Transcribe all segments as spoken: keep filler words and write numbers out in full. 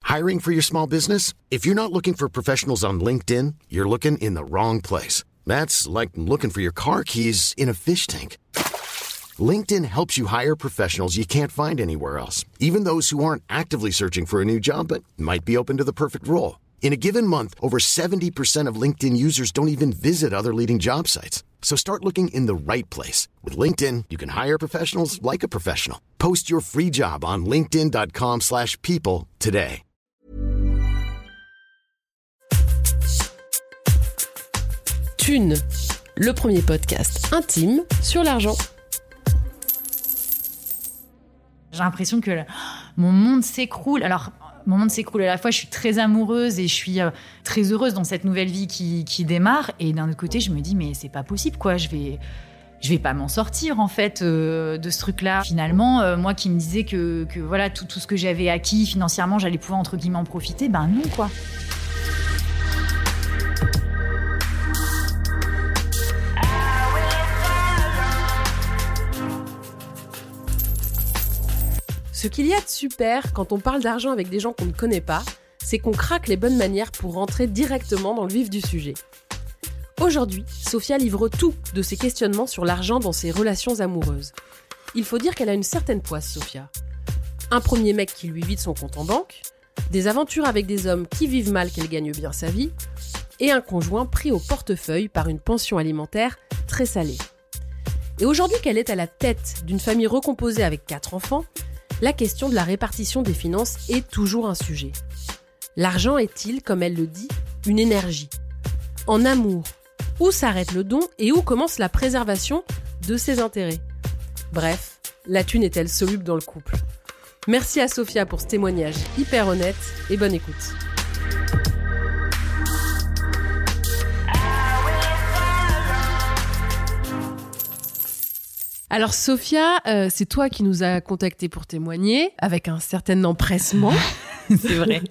Hiring for your small business? If you're not looking for professionals on LinkedIn, you're looking in the wrong place. That's like looking for your car keys in a fish tank. LinkedIn helps you hire professionals you can't find anywhere else, even those who aren't actively searching for a new job but might be open to the perfect role. In a given month, over seventy percent of LinkedIn users don't even visit other leading job sites. So start looking in the right place. With LinkedIn, you can hire professionals like a professional. Post your free job on linkedin.com slash people today. Thune, le premier podcast intime sur l'argent. J'ai l'impression que mon monde s'écroule. Alors, mon monde s'écroule à la fois, je suis très amoureuse et je suis euh, très heureuse dans cette nouvelle vie qui, qui démarre. Et d'un autre côté, je me dis, mais c'est pas possible, quoi. Je vais, je vais pas m'en sortir, en fait, euh, de ce truc-là. Finalement, euh, moi qui me disais que, que voilà, tout, tout ce que j'avais acquis financièrement, j'allais pouvoir, entre guillemets, en profiter, ben non, quoi. Ce qu'il y a de super quand on parle d'argent avec des gens qu'on ne connaît pas, c'est qu'on craque les bonnes manières pour rentrer directement dans le vif du sujet. Aujourd'hui, Sophia livre tout de ses questionnements sur l'argent dans ses relations amoureuses. Il faut dire qu'elle a une certaine poisse, Sophia. Un premier mec qui lui vide son compte en banque, des aventures avec des hommes qui vivent mal qu'elle gagne bien sa vie, et un conjoint pris au portefeuille par une pension alimentaire très salée. Et aujourd'hui qu'elle est à la tête d'une famille recomposée avec quatre enfants, la question de la répartition des finances est toujours un sujet. L'argent est-il, comme elle le dit, une énergie ? En amour, où s'arrête le don et où commence la préservation de ses intérêts ? Bref, la thune est-elle soluble dans le couple ? Merci à Sophia pour ce témoignage hyper honnête et bonne écoute. Alors Sophia, euh, c'est toi qui nous as contacté pour témoigner, avec un certain empressement. C'est vrai.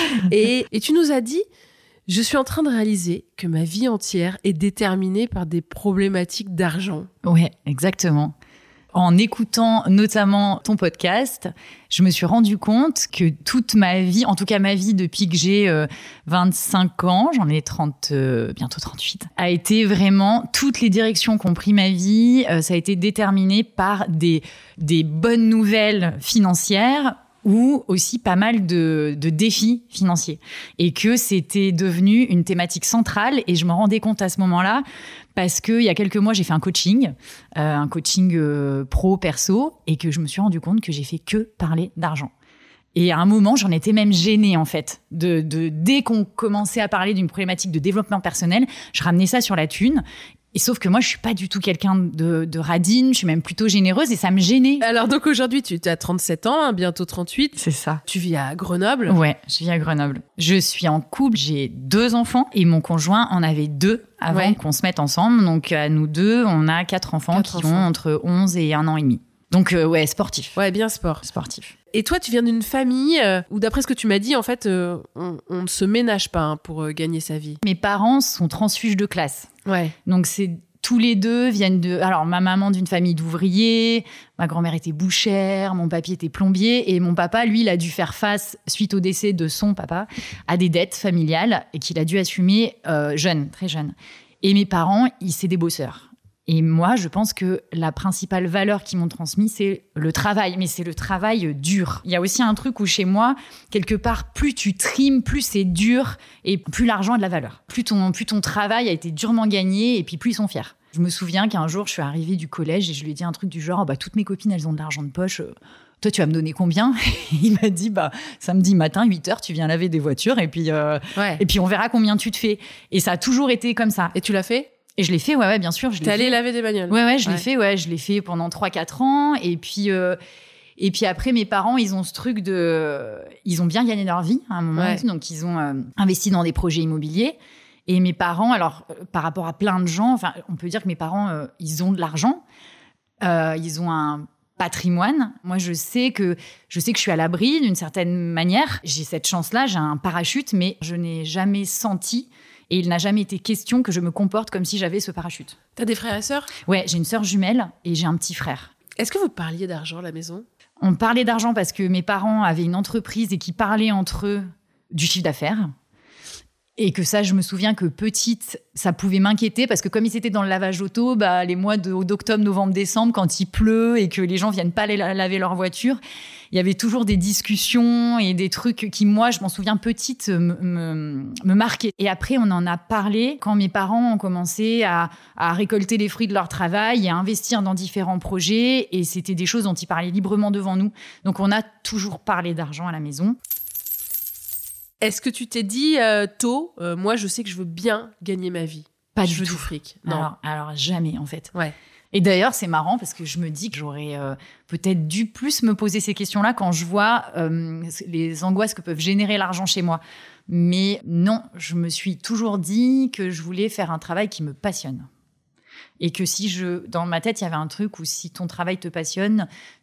et, et tu nous as dit, je suis en train de réaliser que ma vie entière est déterminée par des problématiques d'argent. Ouais, exactement. En écoutant notamment ton podcast, je me suis rendu compte que toute ma vie, en tout cas ma vie depuis que j'ai euh, vingt-cinq ans, j'en ai trente, euh, bientôt trente-huit, a été vraiment, toutes les directions qu'ont pris ma vie, euh, ça a été déterminé par des, des bonnes nouvelles financières ou aussi pas mal de, de défis financiers. Et que c'était devenu une thématique centrale et je me rendais compte à ce moment-là parce qu'il y a quelques mois, j'ai fait un coaching, euh, un coaching euh, pro-perso et que je me suis rendu compte que j'ai fait que parler d'argent. Et à un moment, j'en étais même gênée, en fait. De, de, dès qu'on commençait à parler d'une problématique de développement personnel, je ramenais ça sur la thune. Et sauf que moi, je suis pas du tout quelqu'un de, de radine, je suis même plutôt généreuse et ça me gênait. Alors donc aujourd'hui, tu as trente-sept ans, hein, bientôt trente-huit. C'est ça. Tu vis à Grenoble. Ouais, je vis à Grenoble. Je suis en couple, j'ai deux enfants et mon conjoint en avait deux avant ouais. qu'on se mette ensemble. Donc à nous deux, on a quatre enfants quatre qui enfants. ont entre onze et un an et demi. Donc euh, ouais, sportif. Ouais, bien sport. Sportif. Et toi, tu viens d'une famille euh, où, d'après ce que tu m'as dit, en fait, euh, on, on ne se ménage pas hein, pour euh, gagner sa vie. Mes parents sont transfuges de classe. Ouais. Donc c'est tous les deux viennent de... Alors, ma maman d'une famille d'ouvriers, ma grand-mère était bouchère, mon papy était plombier, et mon papa, lui, il a dû faire face, suite au décès de son papa, à des dettes familiales et qu'il a dû assumer euh, jeune, très jeune. Et mes parents, ils, c'est des bosseurs. Et moi, je pense que la principale valeur qu'ils m'ont transmise, c'est le travail. Mais c'est le travail dur. Il y a aussi un truc où, chez moi, quelque part, plus tu trimes, plus c'est dur et plus l'argent a de la valeur. Plus ton, plus ton travail a été durement gagné et puis plus ils sont fiers. Je me souviens qu'un jour, je suis arrivée du collège et je lui ai dit un truc du genre oh, « bah, toutes mes copines, elles ont de l'argent de poche. Toi, tu vas me donner combien ?» Il m'a dit bah, « samedi matin, huit heures, tu viens laver des voitures et puis, euh, ouais. et puis on verra combien tu te fais. » Et ça a toujours été comme ça. Et tu l'as fait ? Et je l'ai fait, ouais, ouais, bien sûr. Je T'es allée laver des bagnoles ? Ouais, ouais, je ouais. l'ai fait, ouais, je l'ai fait pendant trois quatre ans. Et puis, euh, et puis après, mes parents, ils ont ce truc de... Ils ont bien gagné leur vie à un moment. Ouais. Donc, ils ont euh, investi dans des projets immobiliers. Et mes parents, alors, euh, par rapport à plein de gens, enfin, on peut dire que mes parents, euh, ils ont de l'argent. Euh, ils ont un patrimoine. Moi, je sais que je sais que je suis à l'abri d'une certaine manière. J'ai cette chance-là, j'ai un parachute, mais je n'ai jamais senti... Et il n'a jamais été question que je me comporte comme si j'avais ce parachute. T'as des frères et sœurs ? Ouais, j'ai une sœur jumelle et j'ai un petit frère. Est-ce que vous parliez d'argent à la maison ? On parlait d'argent parce que mes parents avaient une entreprise et qui parlaient entre eux du chiffre d'affaires. Et que ça, je me souviens que petite, ça pouvait m'inquiéter parce que comme ils étaient dans le lavage d'auto, bah, les mois de, d'octobre, novembre, décembre, quand il pleut et que les gens viennent pas aller laver leur voiture, il y avait toujours des discussions et des trucs qui, moi, je m'en souviens petite, me, me, me marquaient. Et après, on en a parlé quand mes parents ont commencé à, à récolter les fruits de leur travail et à investir dans différents projets. Et c'était des choses dont ils parlaient librement devant nous. Donc, on a toujours parlé d'argent à la maison. Est-ce que tu t'es dit euh, tôt, euh, moi je sais que je veux bien gagner ma vie. Pas je du veux tout. du fric. Non. Alors, alors jamais en fait. Ouais. Et d'ailleurs c'est marrant parce que je me dis que j'aurais euh, peut-être dû plus me poser ces questions-là quand je vois euh, les angoisses que peuvent générer l'argent chez moi. Mais non, je me suis toujours dit que je voulais faire un travail qui me passionne. Et que si je, dans ma tête, il y avait un truc où si ton travail te passionne,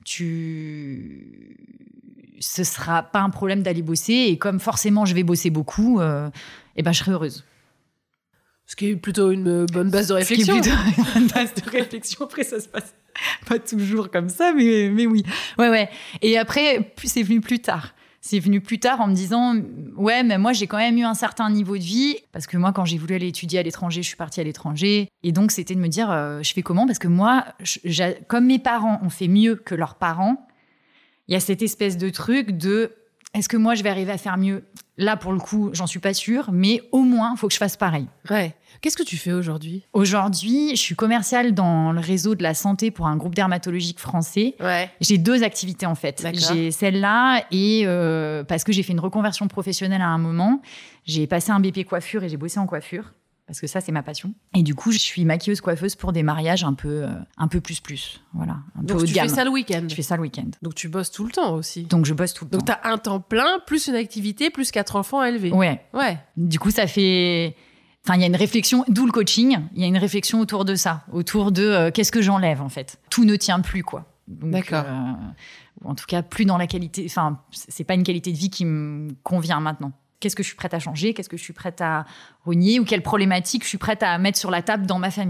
tu, ce sera pas un problème d'aller bosser. Et comme forcément je vais bosser beaucoup, euh, eh ben je serai heureuse. Ce qui est plutôt une bonne base de réflexion. Ce qui est plutôt une bonne base de réflexion. Après, ça se passe pas toujours comme ça, mais, mais oui. Ouais, ouais. Et après, plus, c'est venu plus tard. C'est venu plus tard en me disant, ouais, mais moi, j'ai quand même eu un certain niveau de vie. Parce que moi, quand j'ai voulu aller étudier à l'étranger, je suis partie à l'étranger. Et donc, c'était de me dire, euh, je fais comment ? Parce que moi, je, comme mes parents ont fait mieux que leurs parents, il y a cette espèce de truc de, est-ce que moi, je vais arriver à faire mieux ? Là, pour le coup, j'en suis pas sûre, mais au moins, il faut que je fasse pareil. Ouais. Qu'est-ce que tu fais aujourd'hui ? Aujourd'hui, je suis commerciale dans le réseau de la santé pour un groupe dermatologique français. Ouais. J'ai deux activités, en fait. D'accord. J'ai celle-là et euh, parce que j'ai fait une reconversion professionnelle à un moment, j'ai passé un B P coiffure et j'ai bossé en coiffure. Parce que ça, c'est ma passion. Et du coup, je suis maquilleuse coiffeuse pour des mariages un peu, euh, un peu plus plus. Voilà, un Donc peu haut tu de gamme. fais ça le week-end. Je fais ça le week-end. Donc tu bosses tout le temps aussi. Donc je bosse tout le Donc temps. t'as un temps plein, plus une activité, plus quatre enfants à élever. Ouais. Ouais. Du coup, ça fait... Enfin, il y a une réflexion, d'où le coaching, il y a une réflexion autour de ça, autour de euh, qu'est-ce que j'enlève, en fait. Tout ne tient plus, quoi. Donc, D'accord. Euh, ou en tout cas, plus dans la qualité... Enfin, c'est pas une qualité de vie qui me convient maintenant. Qu'est-ce que je suis prête à changer ? Qu'est-ce que je suis prête à renier ? Ou quelle problématique je suis prête à mettre sur la table dans ma famille ?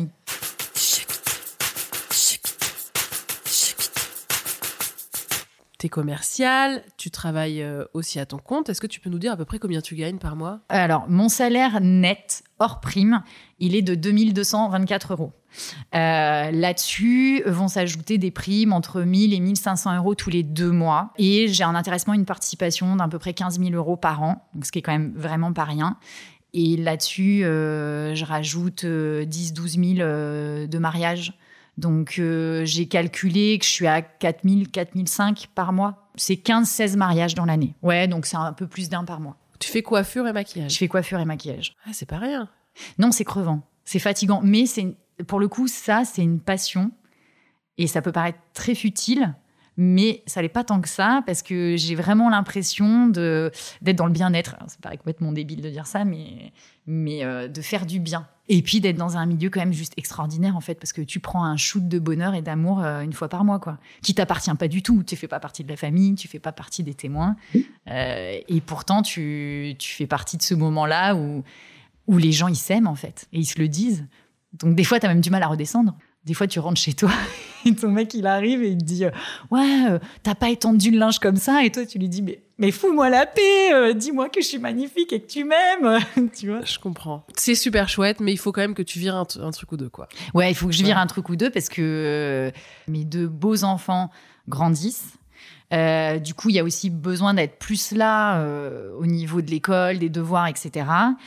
T'es commerciale, tu travailles euh, aussi à ton compte. Est-ce que tu peux nous dire à peu près combien tu gagnes par mois ? Alors, mon salaire net, hors prime, il est de deux mille deux cent vingt-quatre euros. Euh, là-dessus vont s'ajouter des primes entre mille et mille cinq cents euros tous les deux mois. Et j'ai un intéressement, une participation d'à peu près quinze mille euros par an, donc ce qui est quand même vraiment pas rien. Et là-dessus, euh, je rajoute euh, dix à douze mille euh, de mariage. Donc, euh, j'ai calculé que je suis à quatre mille, quatre mille cinq par mois. C'est quinze à seize mariages dans l'année. Ouais, donc c'est un peu plus d'un par mois. Tu fais coiffure et maquillage. Je fais coiffure et maquillage. Ah, c'est pas rien. Non, c'est crevant. C'est fatigant. Mais c'est, pour le coup, ça, c'est une passion. Et ça peut paraître très futile, mais ça l'est pas tant que ça, parce que j'ai vraiment l'impression de, d'être dans le bien-être. Alors, ça paraît complètement débile de dire ça, mais, mais euh, de faire du bien. Et puis d'être dans un milieu quand même juste extraordinaire, en fait, parce que tu prends un shoot de bonheur et d'amour euh, une fois par mois, quoi. Qui t'appartient pas du tout. Tu fais pas partie de la famille, tu fais pas partie des témoins. Euh, et pourtant, tu, tu fais partie de ce moment-là où, où les gens, ils s'aiment, en fait. Et ils se le disent. Donc, des fois, tu as même du mal à redescendre. Des fois, tu rentres chez toi et ton mec, il arrive et il te dit « Ouais, euh, t'as pas étendu le linge comme ça ?» Et toi, tu lui dis « Mais, mais fous-moi la paix, euh, dis-moi que je suis magnifique et que tu m'aimes. » Tu vois ? Je comprends. C'est super chouette, mais il faut quand même que tu vires un, t- un truc ou deux, quoi. Ouais, il faut que je vire Ouais. un truc ou deux parce que euh, mes deux beaux enfants grandissent. Euh, du coup, il y a aussi besoin d'être plus là euh, au niveau de l'école, des devoirs, et cetera.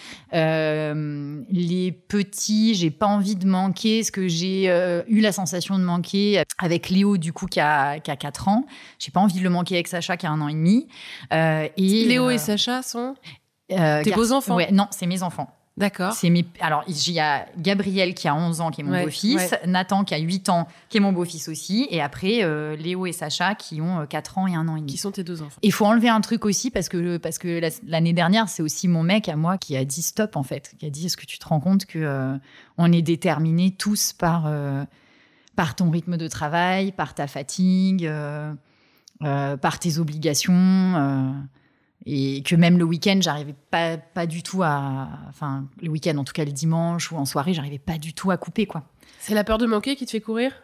Euh, les petits, j'ai pas envie de manquer ce que j'ai euh, eu la sensation de manquer avec Léo, du coup, qui a, qui a quatre ans. J'ai pas envie de le manquer avec Sacha, qui a un an et demi. Euh, et, Léo euh, et Sacha sont euh, tes gar- beaux-enfants ? Ouais, non, c'est mes enfants. D'accord. C'est mes... Alors, il y a Gabriel qui a onze ans, qui est mon Ouais, beau-fils. ouais. Nathan qui a huit ans, qui est mon beau-fils aussi. Et après, euh, Léo et Sacha qui ont euh, quatre ans et un an et demi. Qui sont tes deux enfants ? Il faut enlever un truc aussi parce que, parce que la- l'année dernière, c'est aussi mon mec à moi qui a dit stop, en fait. Qui a dit, est-ce que tu te rends compte que euh, on est déterminés tous par, euh, par ton rythme de travail, par ta fatigue, euh, euh, par tes obligations euh, et que même le week-end, j'arrivais pas, pas du tout à... Enfin, le week-end, en tout cas le dimanche ou en soirée, j'arrivais pas du tout à couper, quoi. C'est la peur de manquer qui te fait courir ?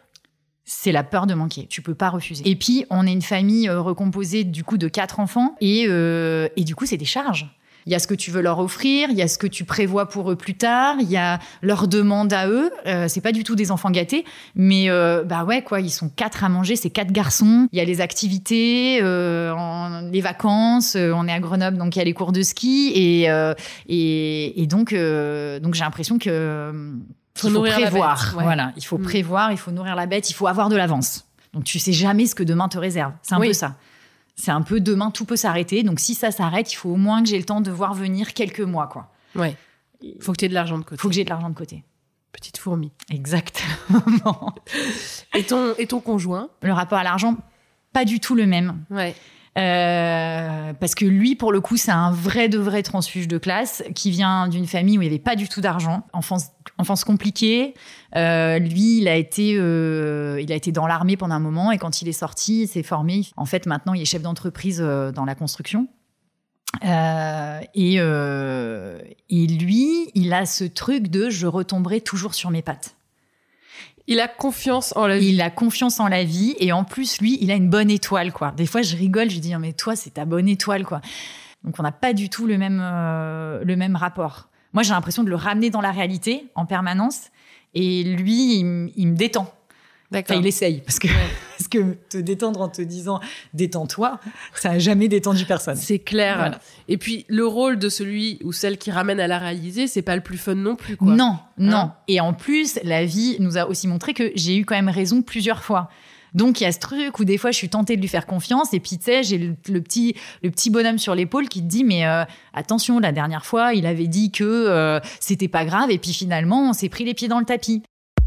C'est la peur de manquer. Tu peux pas refuser. Et puis, on est une famille euh, recomposée du coup de quatre enfants et, euh, et du coup, c'est des charges. Il y a ce que tu veux leur offrir, il y a ce que tu prévois pour eux plus tard, il y a leurs demandes à eux. Euh, c'est pas du tout des enfants gâtés, mais euh, bah ouais quoi, ils sont quatre à manger, c'est quatre garçons. Il y a les activités, euh, en, les vacances. Euh, on est à Grenoble, donc il y a les cours de ski et euh, et, et donc euh, donc j'ai l'impression que faut il faut nourrir prévoir. la bête, ouais. Voilà, il faut mmh. prévoir, il faut nourrir la bête, il faut avoir de l'avance. Donc tu sais jamais ce que demain te réserve. C'est un oui. peu ça. C'est un peu demain, tout peut s'arrêter. Donc, si ça s'arrête, il faut au moins que j'ai le temps de voir venir quelques mois, quoi. Ouais. Il faut que tu aies de l'argent de côté. Il faut que j'ai de l'argent de côté. Petite fourmi. Exactement. Et ton, et ton conjoint ? Le rapport à l'argent, pas du tout le même. Ouais. Euh, parce que lui, pour le coup, c'est un vrai de vrai transfuge de classe qui vient d'une famille où il n'y avait pas du tout d'argent. Enfance, enfance compliquée. Euh, lui, il a été, euh, il a été dans l'armée pendant un moment et quand il est sorti, il s'est formé. En fait, maintenant, il est chef d'entreprise euh, dans la construction. Euh, et, euh, et lui, il a ce truc de je retomberai toujours sur mes pattes. Il a confiance en la vie. Il a confiance en la vie et en plus, lui, il a une bonne étoile, quoi. Des fois, je rigole, je dis mais toi, c'est ta bonne étoile, quoi. Donc, on n'a pas du tout le même, euh, le même rapport. Moi, j'ai l'impression de le ramener dans la réalité en permanence et lui, il, m- il me détend. D'accord. Enfin, il essaye parce que, parce que te détendre en te disant détends-toi, ça n'a jamais détendu personne. C'est clair. Voilà. Et puis, le rôle de celui ou celle qui ramène à la réalité, c'est pas le plus fun non plus, quoi. Non, non. Hein ? Et en plus, la vie nous a aussi montré que j'ai eu quand même raison plusieurs fois. Donc, il y a ce truc où des fois, je suis tentée de lui faire confiance. Et puis, tu sais, j'ai le, le, petit, le petit bonhomme sur l'épaule qui te dit, mais euh, attention, la dernière fois, il avait dit que euh, c'était pas grave. Et puis, finalement, on s'est pris les pieds dans le tapis.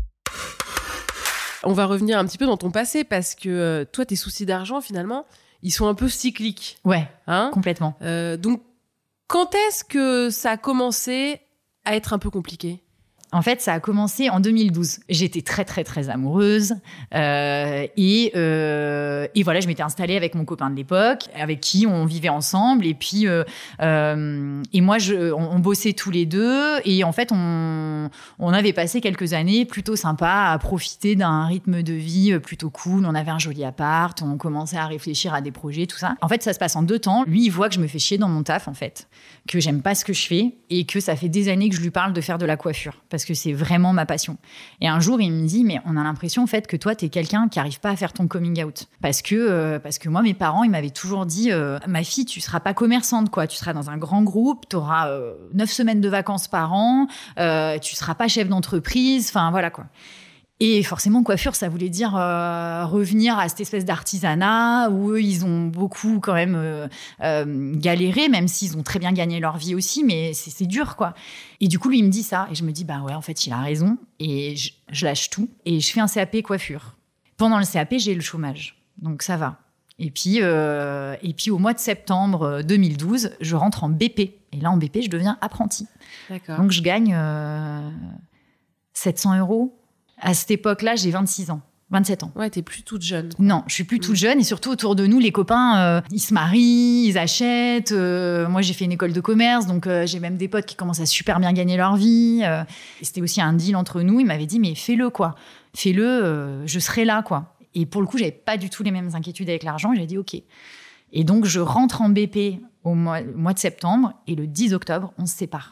On va revenir un petit peu dans ton passé parce que euh, toi, tes soucis d'argent, finalement, ils sont un peu cycliques. Ouais, Hein ? complètement. Euh, donc, quand est-ce que ça a commencé à être un peu compliqué ? En fait, ça a commencé en deux mille douze. J'étais très, très, très amoureuse. Euh, et, euh, et voilà, je m'étais installée avec mon copain de l'époque, avec qui on vivait ensemble. Et puis, euh, euh, et moi, je, on, on bossait tous les deux. Et en fait, on, on avait passé quelques années plutôt sympas à profiter d'un rythme de vie plutôt cool. On avait un joli appart, on commençait à réfléchir à des projets, tout ça. En fait, ça se passe en deux temps. Lui, il voit que je me fais chier dans mon taf, en fait, que j'aime pas ce que je fais et que ça fait des années que je lui parle de faire de la coiffure. Parce que c'est vraiment ma passion. Et un jour, il me dit, mais on a l'impression en fait que toi, t'es quelqu'un qui arrive pas à faire ton coming out. Parce que, euh, parce que moi, mes parents, ils m'avaient toujours dit, euh, ma fille, tu seras pas commerçante, quoi. Tu seras dans un grand groupe, t'auras euh, neuf semaines de vacances par an, euh, tu seras pas chef d'entreprise, enfin voilà, quoi. Et forcément, coiffure, ça voulait dire euh, revenir à cette espèce d'artisanat où eux, ils ont beaucoup quand même euh, euh, galéré, même s'ils ont très bien gagné leur vie aussi, mais c'est, c'est dur, quoi. Et du coup, lui, il me dit ça, et je me dis, bah ouais, en fait, il a raison, et je, je lâche tout, et je fais un C A P coiffure. Pendant le C A P, j'ai le chômage, donc ça va. Et puis, euh, et puis au mois de septembre deux mille douze, je rentre en B P, et là, en B P, je deviens apprentie. D'accord. Donc, je gagne euh, sept cents euros. À cette époque-là, j'ai vingt-six ans, vingt-sept ans. Ouais, t'es plus toute jeune. Non, je suis plus toute jeune et surtout autour de nous, les copains, euh, ils se marient, ils achètent. Euh, moi, j'ai fait une école de commerce, donc euh, j'ai même des potes qui commencent à super bien gagner leur vie. Euh, et c'était aussi un deal entre nous. Il m'avait dit, mais fais-le, quoi. Fais-le, euh, je serai là, quoi. Et pour le coup, j'avais pas du tout les mêmes inquiétudes avec l'argent. J'ai dit, OK. Et donc, je rentre en B P au mois, au mois de septembre et le dix octobre, on se sépare.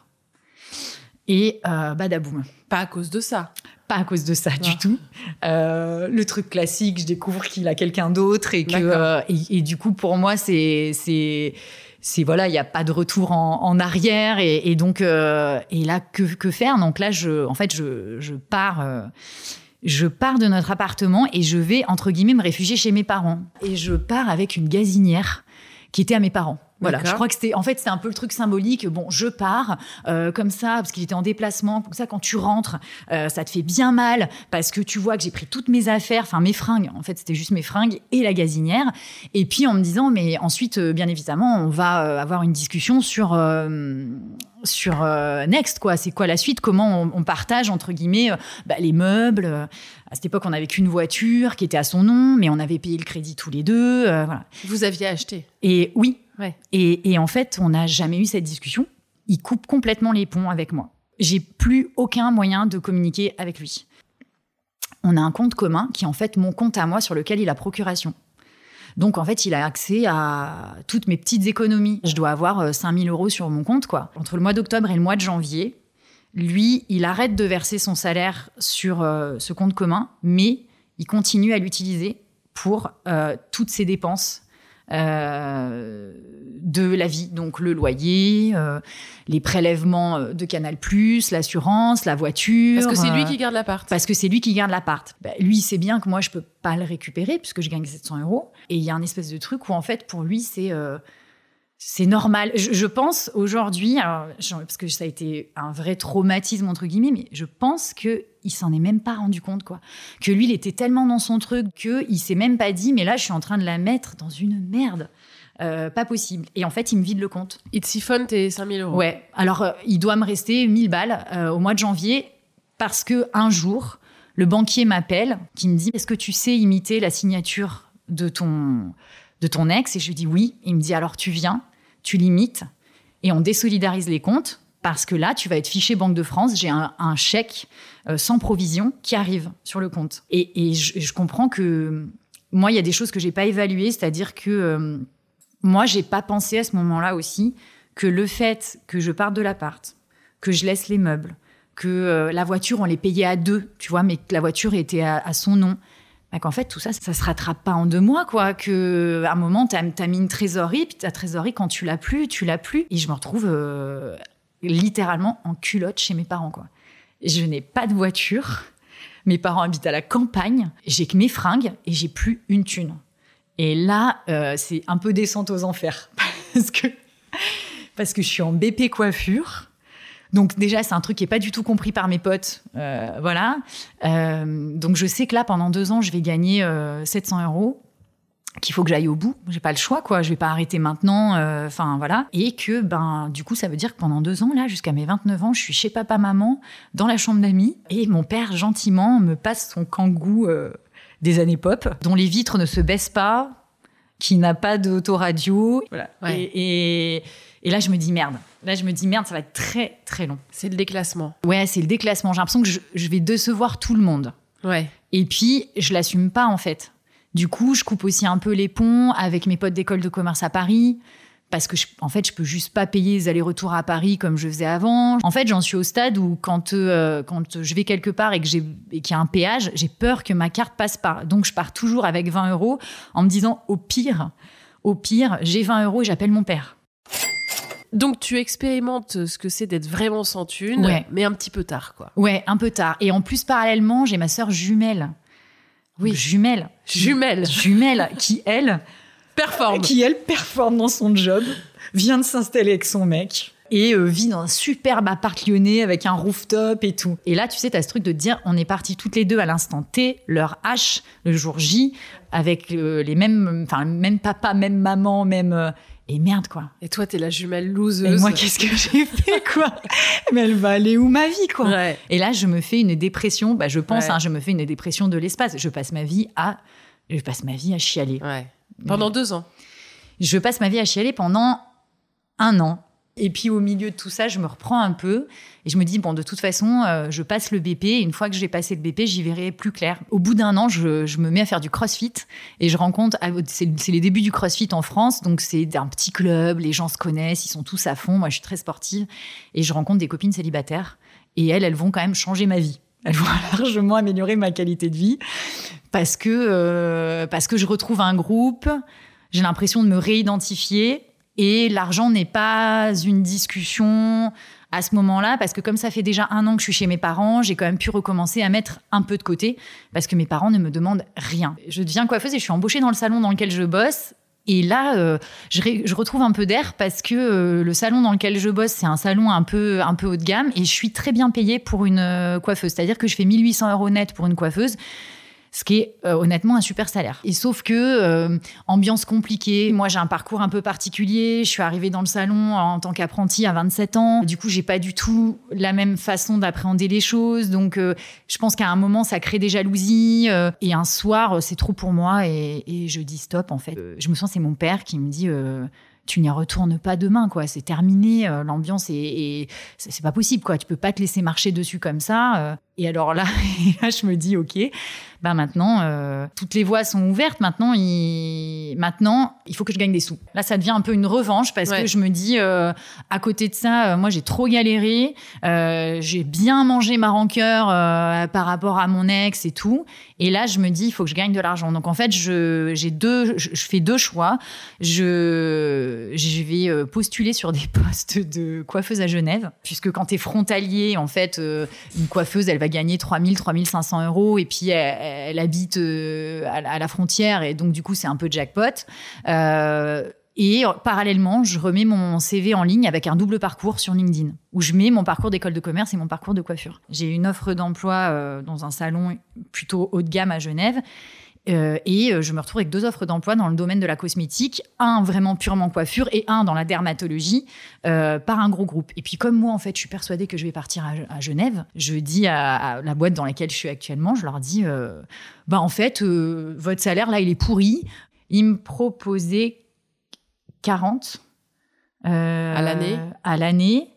Et euh, badaboum. Pas à cause de ça. Pas à cause de ça Ah. du tout. Euh, le truc classique, je découvre qu'il a quelqu'un d'autre et que euh, et, et du coup pour moi c'est c'est c'est voilà, il y a pas de retour en, en arrière et, et donc euh, et là que que faire? Donc là je en fait je je pars euh, je pars de notre appartement et je vais entre guillemets me réfugier chez mes parents et je pars avec une gazinière qui était à mes parents. Voilà, D'accord. je crois que c'était en fait c'était un peu le truc symbolique. Bon, je pars euh, comme ça parce qu'il était en déplacement. Comme ça, quand tu rentres, euh, ça te fait bien mal parce que tu vois que j'ai pris toutes mes affaires, enfin mes fringues. En fait, c'était juste mes fringues et la gazinière. Et puis en me disant, mais ensuite, euh, bien évidemment, on va euh, avoir une discussion sur euh, sur euh, Next, quoi. C'est quoi la suite? Comment on, on partage entre guillemets euh, bah, les meubles. Euh, à cette époque, on n'avait qu'une voiture qui était à son nom, mais on avait payé le crédit tous les deux. Euh, voilà. Vous aviez acheté. Et oui. Ouais. Et, et en fait, on n'a jamais eu cette discussion. Il coupe complètement les ponts avec moi. J'ai plus aucun moyen de communiquer avec lui. on a un compte commun qui est en fait mon compte à moi sur lequel il a procuration. Donc, en fait, il a accès à toutes mes petites économies. Je dois avoir cinq mille euros sur mon compte, quoi. Entre le mois d'octobre et le mois de janvier, lui, il arrête de verser son salaire sur euh, ce compte commun, mais il continue à l'utiliser pour euh, toutes ses dépenses euh, de la vie. Donc, le loyer, euh, les prélèvements de Canal plus, l'assurance, la voiture. Parce que c'est lui euh, qui garde l'appart. Parce que c'est lui qui garde l'appart. Bah, lui, il sait bien que moi, je peux pas le récupérer puisque je gagne sept cents euros. Et il y a un espèce de truc où, en fait, pour lui, c'est... Euh, C'est normal. Je, je pense aujourd'hui, alors, parce que ça a été un vrai traumatisme, entre guillemets, mais je pense qu'il ne s'en est même pas rendu compte, quoi. Que lui, il était tellement dans son truc qu'il ne s'est même pas dit, mais là, je suis en train de la mettre dans une merde. Euh, pas possible. Et en fait, il me vide le compte. Il te siphonne tes cinq mille euros. Ouais. Alors, euh, il doit me rester mille balles euh, au mois de janvier parce qu'un jour, le banquier m'appelle, qui me dit « Est-ce que tu sais imiter la signature de ton... » de ton ex, et je lui dis oui. Il me dit alors tu viens, tu l'imites et on désolidarise les comptes parce que là tu vas être fiché Banque de France, j'ai un, un chèque euh, sans provision qui arrive sur le compte. Et, et je, je comprends que moi il y a des choses que j'ai pas évaluées, c'est-à-dire que euh, moi j'ai pas pensé à ce moment-là aussi que le fait que je parte de l'appart, que je laisse les meubles, que euh, la voiture on les payait à deux, tu vois, mais que la voiture était à, à son nom. Bah qu'en fait, tout ça, ça se rattrape pas en deux mois, quoi. Que, à un moment, t'as, t'as mis une trésorerie, puis ta trésorerie, quand tu l'as plus, tu l'as plus. Et je me retrouve euh, littéralement en culotte chez mes parents, quoi. Je n'ai pas de voiture. Mes parents habitent à la campagne. J'ai que mes fringues et j'ai plus une thune. Et là, euh, c'est un peu descente aux enfers. Parce que, parce que je suis en B P coiffure. Donc déjà, c'est un truc qui n'est pas du tout compris par mes potes. Euh, voilà. Euh, donc je sais que là, pendant deux ans, je vais gagner euh, sept cents euros, qu'il faut que j'aille au bout. J'ai pas le choix, quoi. Je vais pas arrêter maintenant. Enfin, euh, voilà. Et que, ben, du coup, ça veut dire que pendant deux ans, là, jusqu'à mes vingt-neuf ans, je suis chez papa-maman, dans la chambre d'amis. Et mon père, gentiment, me passe son Kangoo euh, des années pop, dont les vitres ne se baissent pas, qui n'a pas d'autoradio. Voilà. Ouais. Et... et Et là, je me dis merde. Là, je me dis merde, ça va être très, très long. C'est le déclassement. Ouais, c'est le déclassement. J'ai l'impression que je, je vais décevoir tout le monde. Ouais. Et puis, je l'assume pas, en fait. Du coup, je coupe aussi un peu les ponts avec mes potes d'école de commerce à Paris. Parce que, je, en fait, je peux juste pas payer les allers-retours à Paris comme je faisais avant. En fait, j'en suis au stade où quand, euh, quand je vais quelque part et, que j'ai, et qu'il y a un péage, j'ai peur que ma carte passe pas. Donc, je pars toujours avec vingt euros en me disant, au pire, au pire, j'ai vingt euros et j'appelle mon père. Donc, tu expérimentes ce que c'est d'être vraiment sans thune, ouais. mais un petit peu tard, quoi. Ouais, un peu tard. Et en plus, parallèlement, j'ai ma sœur jumelle. Oui, jumelle. Jumelle. Jumelle, qui, elle... Performe. Qui, elle, performe dans son job, vient de s'installer avec son mec et euh, vit dans un superbe appart lyonnais avec un rooftop et tout. Et là, tu sais, t'as ce truc de te dire, on est partis toutes les deux à l'instant T, l'heure H, le jour J, avec euh, les mêmes... Enfin, même papa, même maman, même... Euh, Et merde, quoi. Et toi, t'es la jumelle loseuse. Et moi, qu'est-ce que j'ai fait, quoi? Mais elle va aller où, ma vie, quoi? Ouais. Et là, je me fais une dépression. Bah, je pense, ouais. hein, je me fais une dépression de l'espace. Je passe ma vie à, je passe ma vie à chialer. Ouais. Pendant deux ans. Je passe ma vie à chialer pendant un an. Et puis, au milieu de tout ça, je me reprends un peu et je me dis, bon, de toute façon, euh, je passe le B P. Et une fois que j'ai passé le B P, j'y verrai plus clair. Au bout d'un an, je, je me mets à faire du crossfit et je rencontre... C'est, c'est les débuts du crossfit en France. Donc, c'est un petit club. Les gens se connaissent. Ils sont tous à fond. Moi, je suis très sportive. Et je rencontre des copines célibataires. Et elles, elles vont quand même changer ma vie. Elles vont largement améliorer ma qualité de vie parce que, euh, parce que je retrouve un groupe. J'ai l'impression de me réidentifier. Et l'argent n'est pas une discussion à ce moment-là, parce que comme ça fait déjà un an que je suis chez mes parents, j'ai quand même pu recommencer à mettre un peu de côté, parce que mes parents ne me demandent rien. Je deviens coiffeuse et je suis embauchée dans le salon dans lequel je bosse. Et là, euh, je, ré- je retrouve un peu d'air parce que euh, le salon dans lequel je bosse, c'est un salon un peu, un peu haut de gamme et je suis très bien payée pour une euh, coiffeuse. C'est-à-dire que je fais mille huit cents euros net pour une coiffeuse. Ce qui est euh, honnêtement un super salaire. Et sauf que, euh, ambiance compliquée. Moi, j'ai un parcours un peu particulier. Je suis arrivée dans le salon en tant qu'apprentie à vingt-sept ans. Du coup, j'ai pas du tout la même façon d'appréhender les choses. Donc, euh, je pense qu'à un moment, ça crée des jalousies. Euh, et un soir, c'est trop pour moi. Et, et je dis stop, en fait. Euh, je me sens, c'est mon père qui me dit... Euh, tu n'y retournes pas demain, quoi. C'est terminé, euh, l'ambiance est, est c'est, c'est pas possible, quoi. Tu peux pas te laisser marcher dessus comme ça. Euh. Et alors là, là, je me dis, ok, ben maintenant, euh, toutes les voies sont ouvertes. Maintenant il... maintenant, il faut que je gagne des sous. Là, ça devient un peu une revanche parce ouais. que je me dis, euh, à côté de ça, euh, moi, j'ai trop galéré. Euh, j'ai bien mangé ma rancœur euh, par rapport à mon ex et tout. Et là, je me dis, il faut que je gagne de l'argent. Donc, en fait, je, j'ai deux, je, je fais deux choix. Je, je vais postuler sur des postes de coiffeuse à Genève, puisque quand t'es frontalier, en fait, euh, une coiffeuse, elle va gagner trois mille, trois mille cinq cents euros et puis elle, elle habite euh, à, à la frontière et donc du coup c'est un peu jackpot. Euh, et parallèlement, je remets mon C V en ligne avec un double parcours sur LinkedIn où je mets mon parcours d'école de commerce et mon parcours de coiffure. J'ai une offre d'emploi euh, dans un salon plutôt haut de gamme à Genève. Euh, et euh, je me retrouve avec deux offres d'emploi dans le domaine de la cosmétique, un vraiment purement coiffure et un dans la dermatologie euh, par un gros groupe. Et puis comme moi, en fait, je suis persuadée que je vais partir à, à Genève, je dis à, à la boîte dans laquelle je suis actuellement, je leur dis, euh, bah en fait, euh, votre salaire là, il est pourri. Ils me proposaient quarante euh, à l'année, à l'année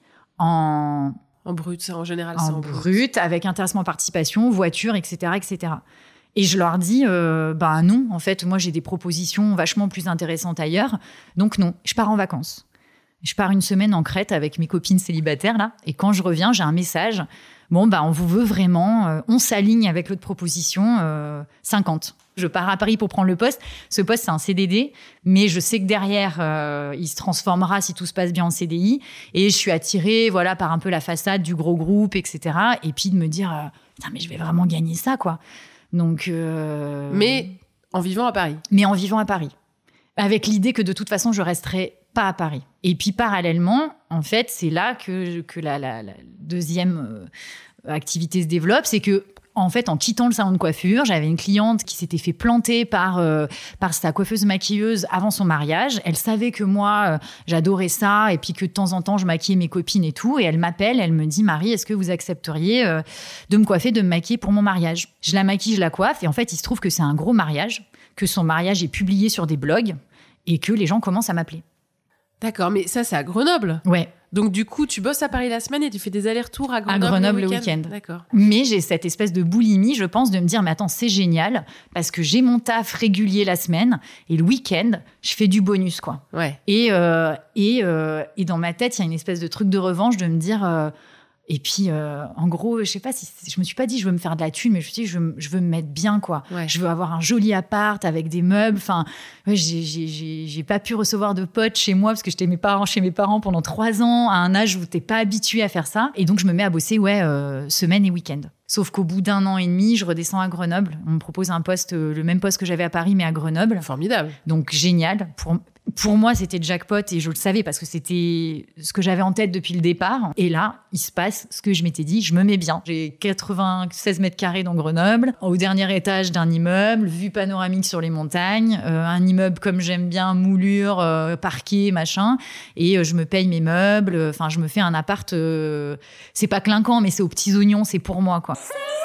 en en brut, ça en général, en, c'est en brut, brut, avec intéressement participation, voiture, et cetera, et cetera. Et je leur dis, euh, bah non, en fait, moi, j'ai des propositions vachement plus intéressantes ailleurs. Donc non, je pars en vacances. Je pars une semaine en Crète avec mes copines célibataires, là. Et quand je reviens, j'ai un message. Bon, bah, on vous veut vraiment. Euh, on s'aligne avec l'autre proposition, euh, cinquante. Je pars à Paris pour prendre le poste. Ce poste, c'est un C D D. Mais je sais que derrière, euh, il se transformera si tout se passe bien en C D I. Et je suis attirée, voilà, par un peu la façade du gros groupe, et cetera. Et puis de me dire, euh, putain, mais je vais vraiment gagner ça, quoi. Donc, euh... Mais en vivant à Paris. Mais en vivant à Paris. Avec l'idée que de toute façon, je resterai pas à Paris. Et puis, parallèlement, en fait, c'est là que, que la, la, la deuxième euh, activité se développe. C'est que, en fait, en quittant le salon de coiffure, j'avais une cliente qui s'était fait planter par, euh, par sa coiffeuse maquilleuse avant son mariage. Elle savait que moi, euh, j'adorais ça et puis que de temps en temps, je maquillais mes copines et tout. Et elle m'appelle, elle me dit « Marie, est-ce que vous accepteriez euh, de me coiffer, de me maquiller pour mon mariage ?» Je la maquille, je la coiffe. Et en fait, il se trouve que c'est un gros mariage, que son mariage est publié sur des blogs et que les gens commencent à m'appeler. D'accord, mais ça, c'est à Grenoble. Ouais. Donc, du coup, tu bosses à Paris la semaine et tu fais des allers-retours à Grenoble, à Grenoble le le week-end. week-end. D'accord. Mais j'ai cette espèce de boulimie, je pense, de me dire, mais attends, c'est génial, parce que j'ai mon taf régulier la semaine, et le week-end, je fais du bonus, quoi. Ouais. Et, euh, et, euh, et dans ma tête, il y a une espèce de truc de revanche de me dire... Euh, et puis, euh, en gros, je sais pas si... Je me suis pas dit, je veux me faire de la thune, mais je me suis dit, je veux, je veux me mettre bien, quoi. Ouais. Je veux avoir un joli appart avec des meubles. Enfin, ouais, j'ai, j'ai, j'ai, j'ai pas pu recevoir de potes chez moi parce que j'étais mes parents, chez mes parents pendant trois ans, à un âge où t'es pas habitué à faire ça. Et donc, je me mets à bosser, ouais, euh, semaine et week-end. Sauf qu'au bout d'un an et demi, je redescends à Grenoble. On me propose un poste, euh, le même poste que j'avais à Paris, mais à Grenoble. Formidable. Donc, génial. Pour... Pour moi, c'était jackpot et je le savais parce que c'était ce que j'avais en tête depuis le départ. Et là, il se passe ce que je m'étais dit, je me mets bien. J'ai quatre-vingt-seize mètres carrés dans Grenoble, au dernier étage d'un immeuble, vue panoramique sur les montagnes, euh, un immeuble comme j'aime bien, moulure, euh, parquet, machin. Et euh, je me paye mes meubles, enfin, je me fais un appart, euh, c'est pas clinquant, mais c'est aux petits oignons, c'est pour moi, quoi.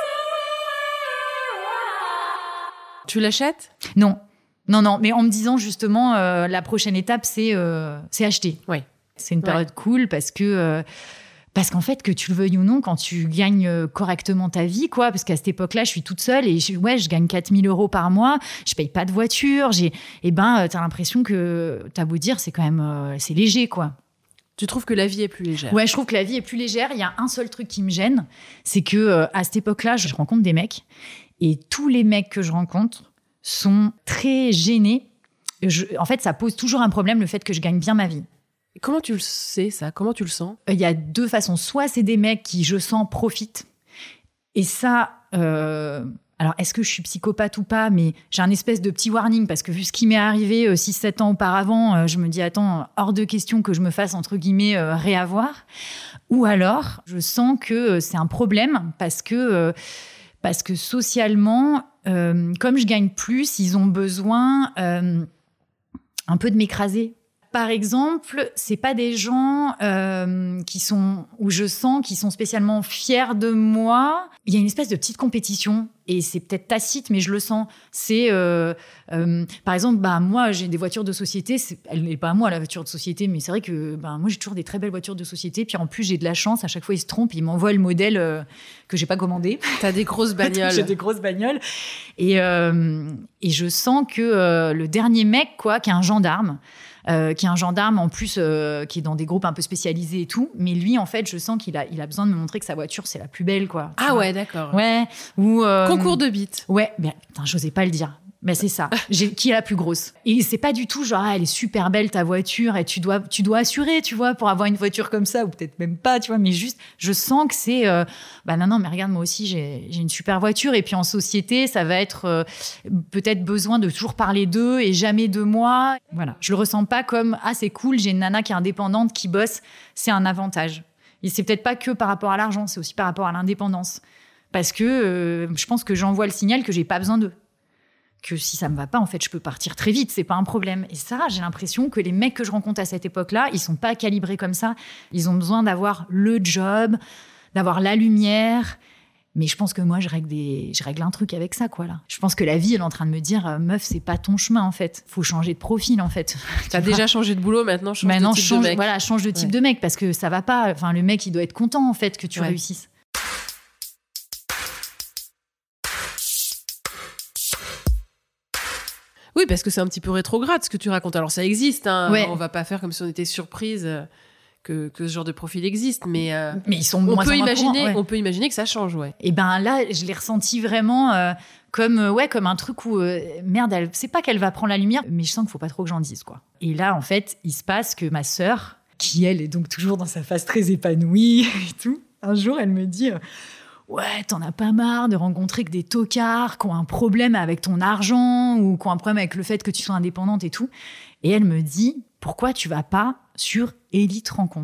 Tu l'achètes ? Non. Non, non, mais en me disant justement, euh, la prochaine étape, c'est, euh, c'est acheter. Oui. C'est une période ouais. cool parce que... Euh, Parce qu'en fait, que tu le veuilles ou non, quand tu gagnes correctement ta vie, quoi, parce qu'à cette époque-là, je suis toute seule et je, ouais, je gagne quatre mille euros par mois, je paye pas de voiture, j'ai, et ben, t'as l'impression que, t'as beau dire, c'est quand même, euh, c'est léger, quoi. Tu trouves que la vie est plus légère ? Ouais, je trouve que la vie est plus légère. Il y a un seul truc qui me gêne, c'est que, euh, à cette époque-là, je rencontre des mecs et tous les mecs que je rencontre sont très gênés. Je, en fait, ça pose toujours un problème, le fait que je gagne bien ma vie. Comment tu le sais, ça ? Comment tu le sens ? Il y a deux façons. Soit c'est des mecs qui, je sens, profitent. Et ça, euh, alors est-ce que je suis psychopathe ou pas ? Mais j'ai un espèce de petit warning parce que vu ce qui m'est arrivé euh, six sept ans auparavant, euh, je me dis, attends, hors de question que je me fasse, entre guillemets, euh, réavoir. Ou alors, je sens que euh, c'est un problème parce que, euh, parce que socialement, euh, comme je gagne plus, ils ont besoin euh, un peu de m'écraser. Par exemple, c'est pas des gens euh, qui sont où je sens qu'ils sont spécialement fiers de moi. Il y a une espèce de petite compétition Et c'est peut-être tacite, mais je le sens. C'est, euh, euh, par exemple, bah, moi, j'ai des voitures de société. C'est, elle n'est pas à moi, la voiture de société, mais c'est vrai que bah, moi, j'ai toujours des très belles voitures de société. Puis en plus, j'ai de la chance. À chaque fois, ils se trompent. Ils m'envoient le modèle euh, que j'ai pas commandé. T'as des grosses bagnoles. J'ai des grosses bagnoles. Et, euh, et je sens que euh, le dernier mec, quoi, qui est un gendarme, Euh, qui est un gendarme en plus euh, qui est dans des groupes un peu spécialisés et tout, mais lui en fait je sens qu'il a il a besoin de me montrer que sa voiture c'est la plus belle quoi. Ah ouais, d'accord. Ouais, ou euh, concours de bites. Ouais, mais putain, j'osais pas le dire. Mais c'est ça. J'ai qui est la plus grosse. Et c'est pas du tout genre ah, elle est super belle ta voiture et tu dois tu dois assurer, tu vois, pour avoir une voiture comme ça ou peut-être même pas, tu vois, mais juste je sens que c'est euh, bah non non, mais regarde moi aussi j'ai j'ai une super voiture et puis en société, ça va être euh, peut-être besoin de toujours parler d'eux et jamais de moi. Voilà, je le ressens pas comme ah c'est cool, j'ai une nana qui est indépendante qui bosse, c'est un avantage. Et c'est peut-être pas que par rapport à l'argent, c'est aussi par rapport à l'indépendance. Parce que euh, je pense que j'envoie le signal que j'ai pas besoin d'eux. Que si ça me va pas, en fait, je peux partir très vite, c'est pas un problème. Et ça, j'ai l'impression que les mecs que je rencontre à cette époque-là, ils sont pas calibrés comme ça. Ils ont besoin d'avoir le job, d'avoir la lumière. Mais je pense que moi, je règle des, je règle un truc avec ça, quoi, là. Je pense que la vie, elle est en train de me dire, meuf, c'est pas ton chemin, en fait. Faut changer de profil, en fait. T'as déjà changé de boulot, maintenant change maintenant, de type change, de mec. Voilà, change de type ouais. de mec, parce que ça va pas. Enfin, le mec, il doit être content, en fait, que tu ouais. réussisses. Oui, parce que c'est un petit peu rétrograde ce que tu racontes. Alors ça existe, hein. Ouais. On va pas faire comme si on était surprise que, que ce genre de profil existe, mais, euh, mais ils sont on, moins peut en moins imaginer, courants, ouais. on peut imaginer que ça change, ouais. Et ben là, je l'ai ressenti vraiment euh, comme, euh, ouais, comme un truc où, euh, merde, elle sait pas qu'elle va prendre la lumière, mais je sens qu'il faut pas trop que j'en dise, quoi. Et là, en fait, il se passe que ma sœur, qui elle est donc toujours dans sa phase très épanouie et tout, un jour, elle me dit... Euh, ouais, t'en as pas marre de rencontrer que des tocards qui ont un problème avec ton argent ou qui ont un problème avec le fait que tu sois indépendante et tout. Et elle me dit, pourquoi tu vas pas sur Élite Rencontre ?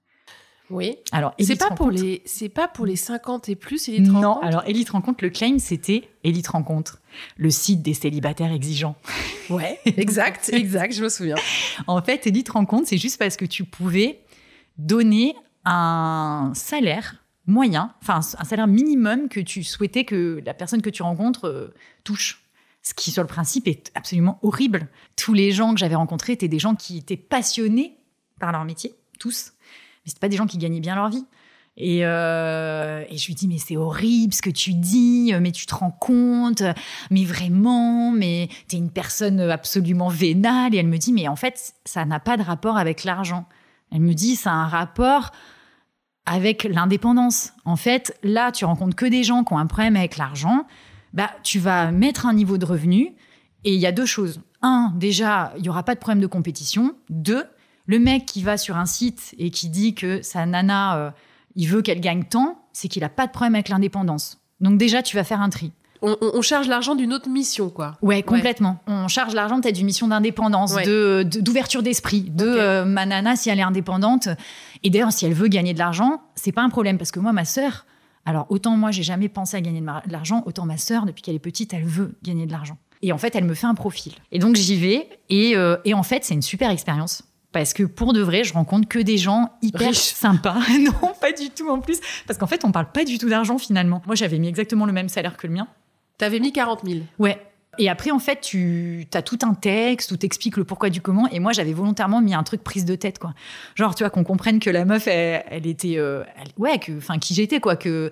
Oui. Alors, c'est Élite pas Rencontre, pour les, c'est pas pour les cinquante et plus, Élite Rencontre ? Non, alors Élite Rencontre, le claim, c'était Élite Rencontre, le site des célibataires exigeants. Ouais, exact, exact, je me souviens. En fait, Élite Rencontre, c'est juste parce que tu pouvais donner un salaire moyen, enfin un salaire minimum que tu souhaitais que la personne que tu rencontres euh, touche. Ce qui, sur le principe, est absolument horrible. Tous les gens que j'avais rencontrés étaient des gens qui étaient passionnés par leur métier, tous. Mais c'était pas des gens qui gagnaient bien leur vie. Et, euh, et je lui dis, mais c'est horrible ce que tu dis, mais tu te rends compte, mais vraiment, mais t'es une personne absolument vénale. Et elle me dit, mais en fait, ça n'a pas de rapport avec l'argent. Elle me dit, ça a un rapport avec l'indépendance. En fait, là, tu rencontres que des gens qui ont un problème avec l'argent. Bah, tu vas mettre un niveau de revenu et il y a deux choses. Un, déjà, il n'y aura pas de problème de compétition. Deux, le mec qui va sur un site et qui dit que sa nana, euh, il veut qu'elle gagne tant, c'est qu'il n'a pas de problème avec l'indépendance. Donc déjà, tu vas faire un tri. On, on, on charge l'argent d'une autre mission, quoi. Ouais, complètement. Ouais. On charge l'argent peut-être d'une mission d'indépendance, ouais. de, de, d'ouverture d'esprit, de okay. euh, ma nana, si elle est indépendante. Et d'ailleurs, si elle veut gagner de l'argent, c'est pas un problème. Parce que moi, ma sœur, alors autant moi, j'ai jamais pensé à gagner de, ma, de l'argent, autant ma sœur, depuis qu'elle est petite, elle veut gagner de l'argent. Et en fait, elle me fait un profil. Et donc, j'y vais. Et, euh, et en fait, c'est une super expérience. Parce que pour de vrai, je rencontre que des gens hyper riches, sympas. Non, pas du tout en plus. Parce qu'en fait, on parle pas du tout d'argent finalement. Moi, j'avais mis exactement le même salaire que le mien. T'avais mis quarante mille. Ouais. Et après, en fait, tu as tout un texte où t'expliques le pourquoi du comment. Et moi, j'avais volontairement mis un truc prise de tête, quoi. Genre, tu vois, qu'on comprenne que la meuf, elle, elle était... Euh, elle, ouais, que, enfin, qui j'étais, quoi. Que...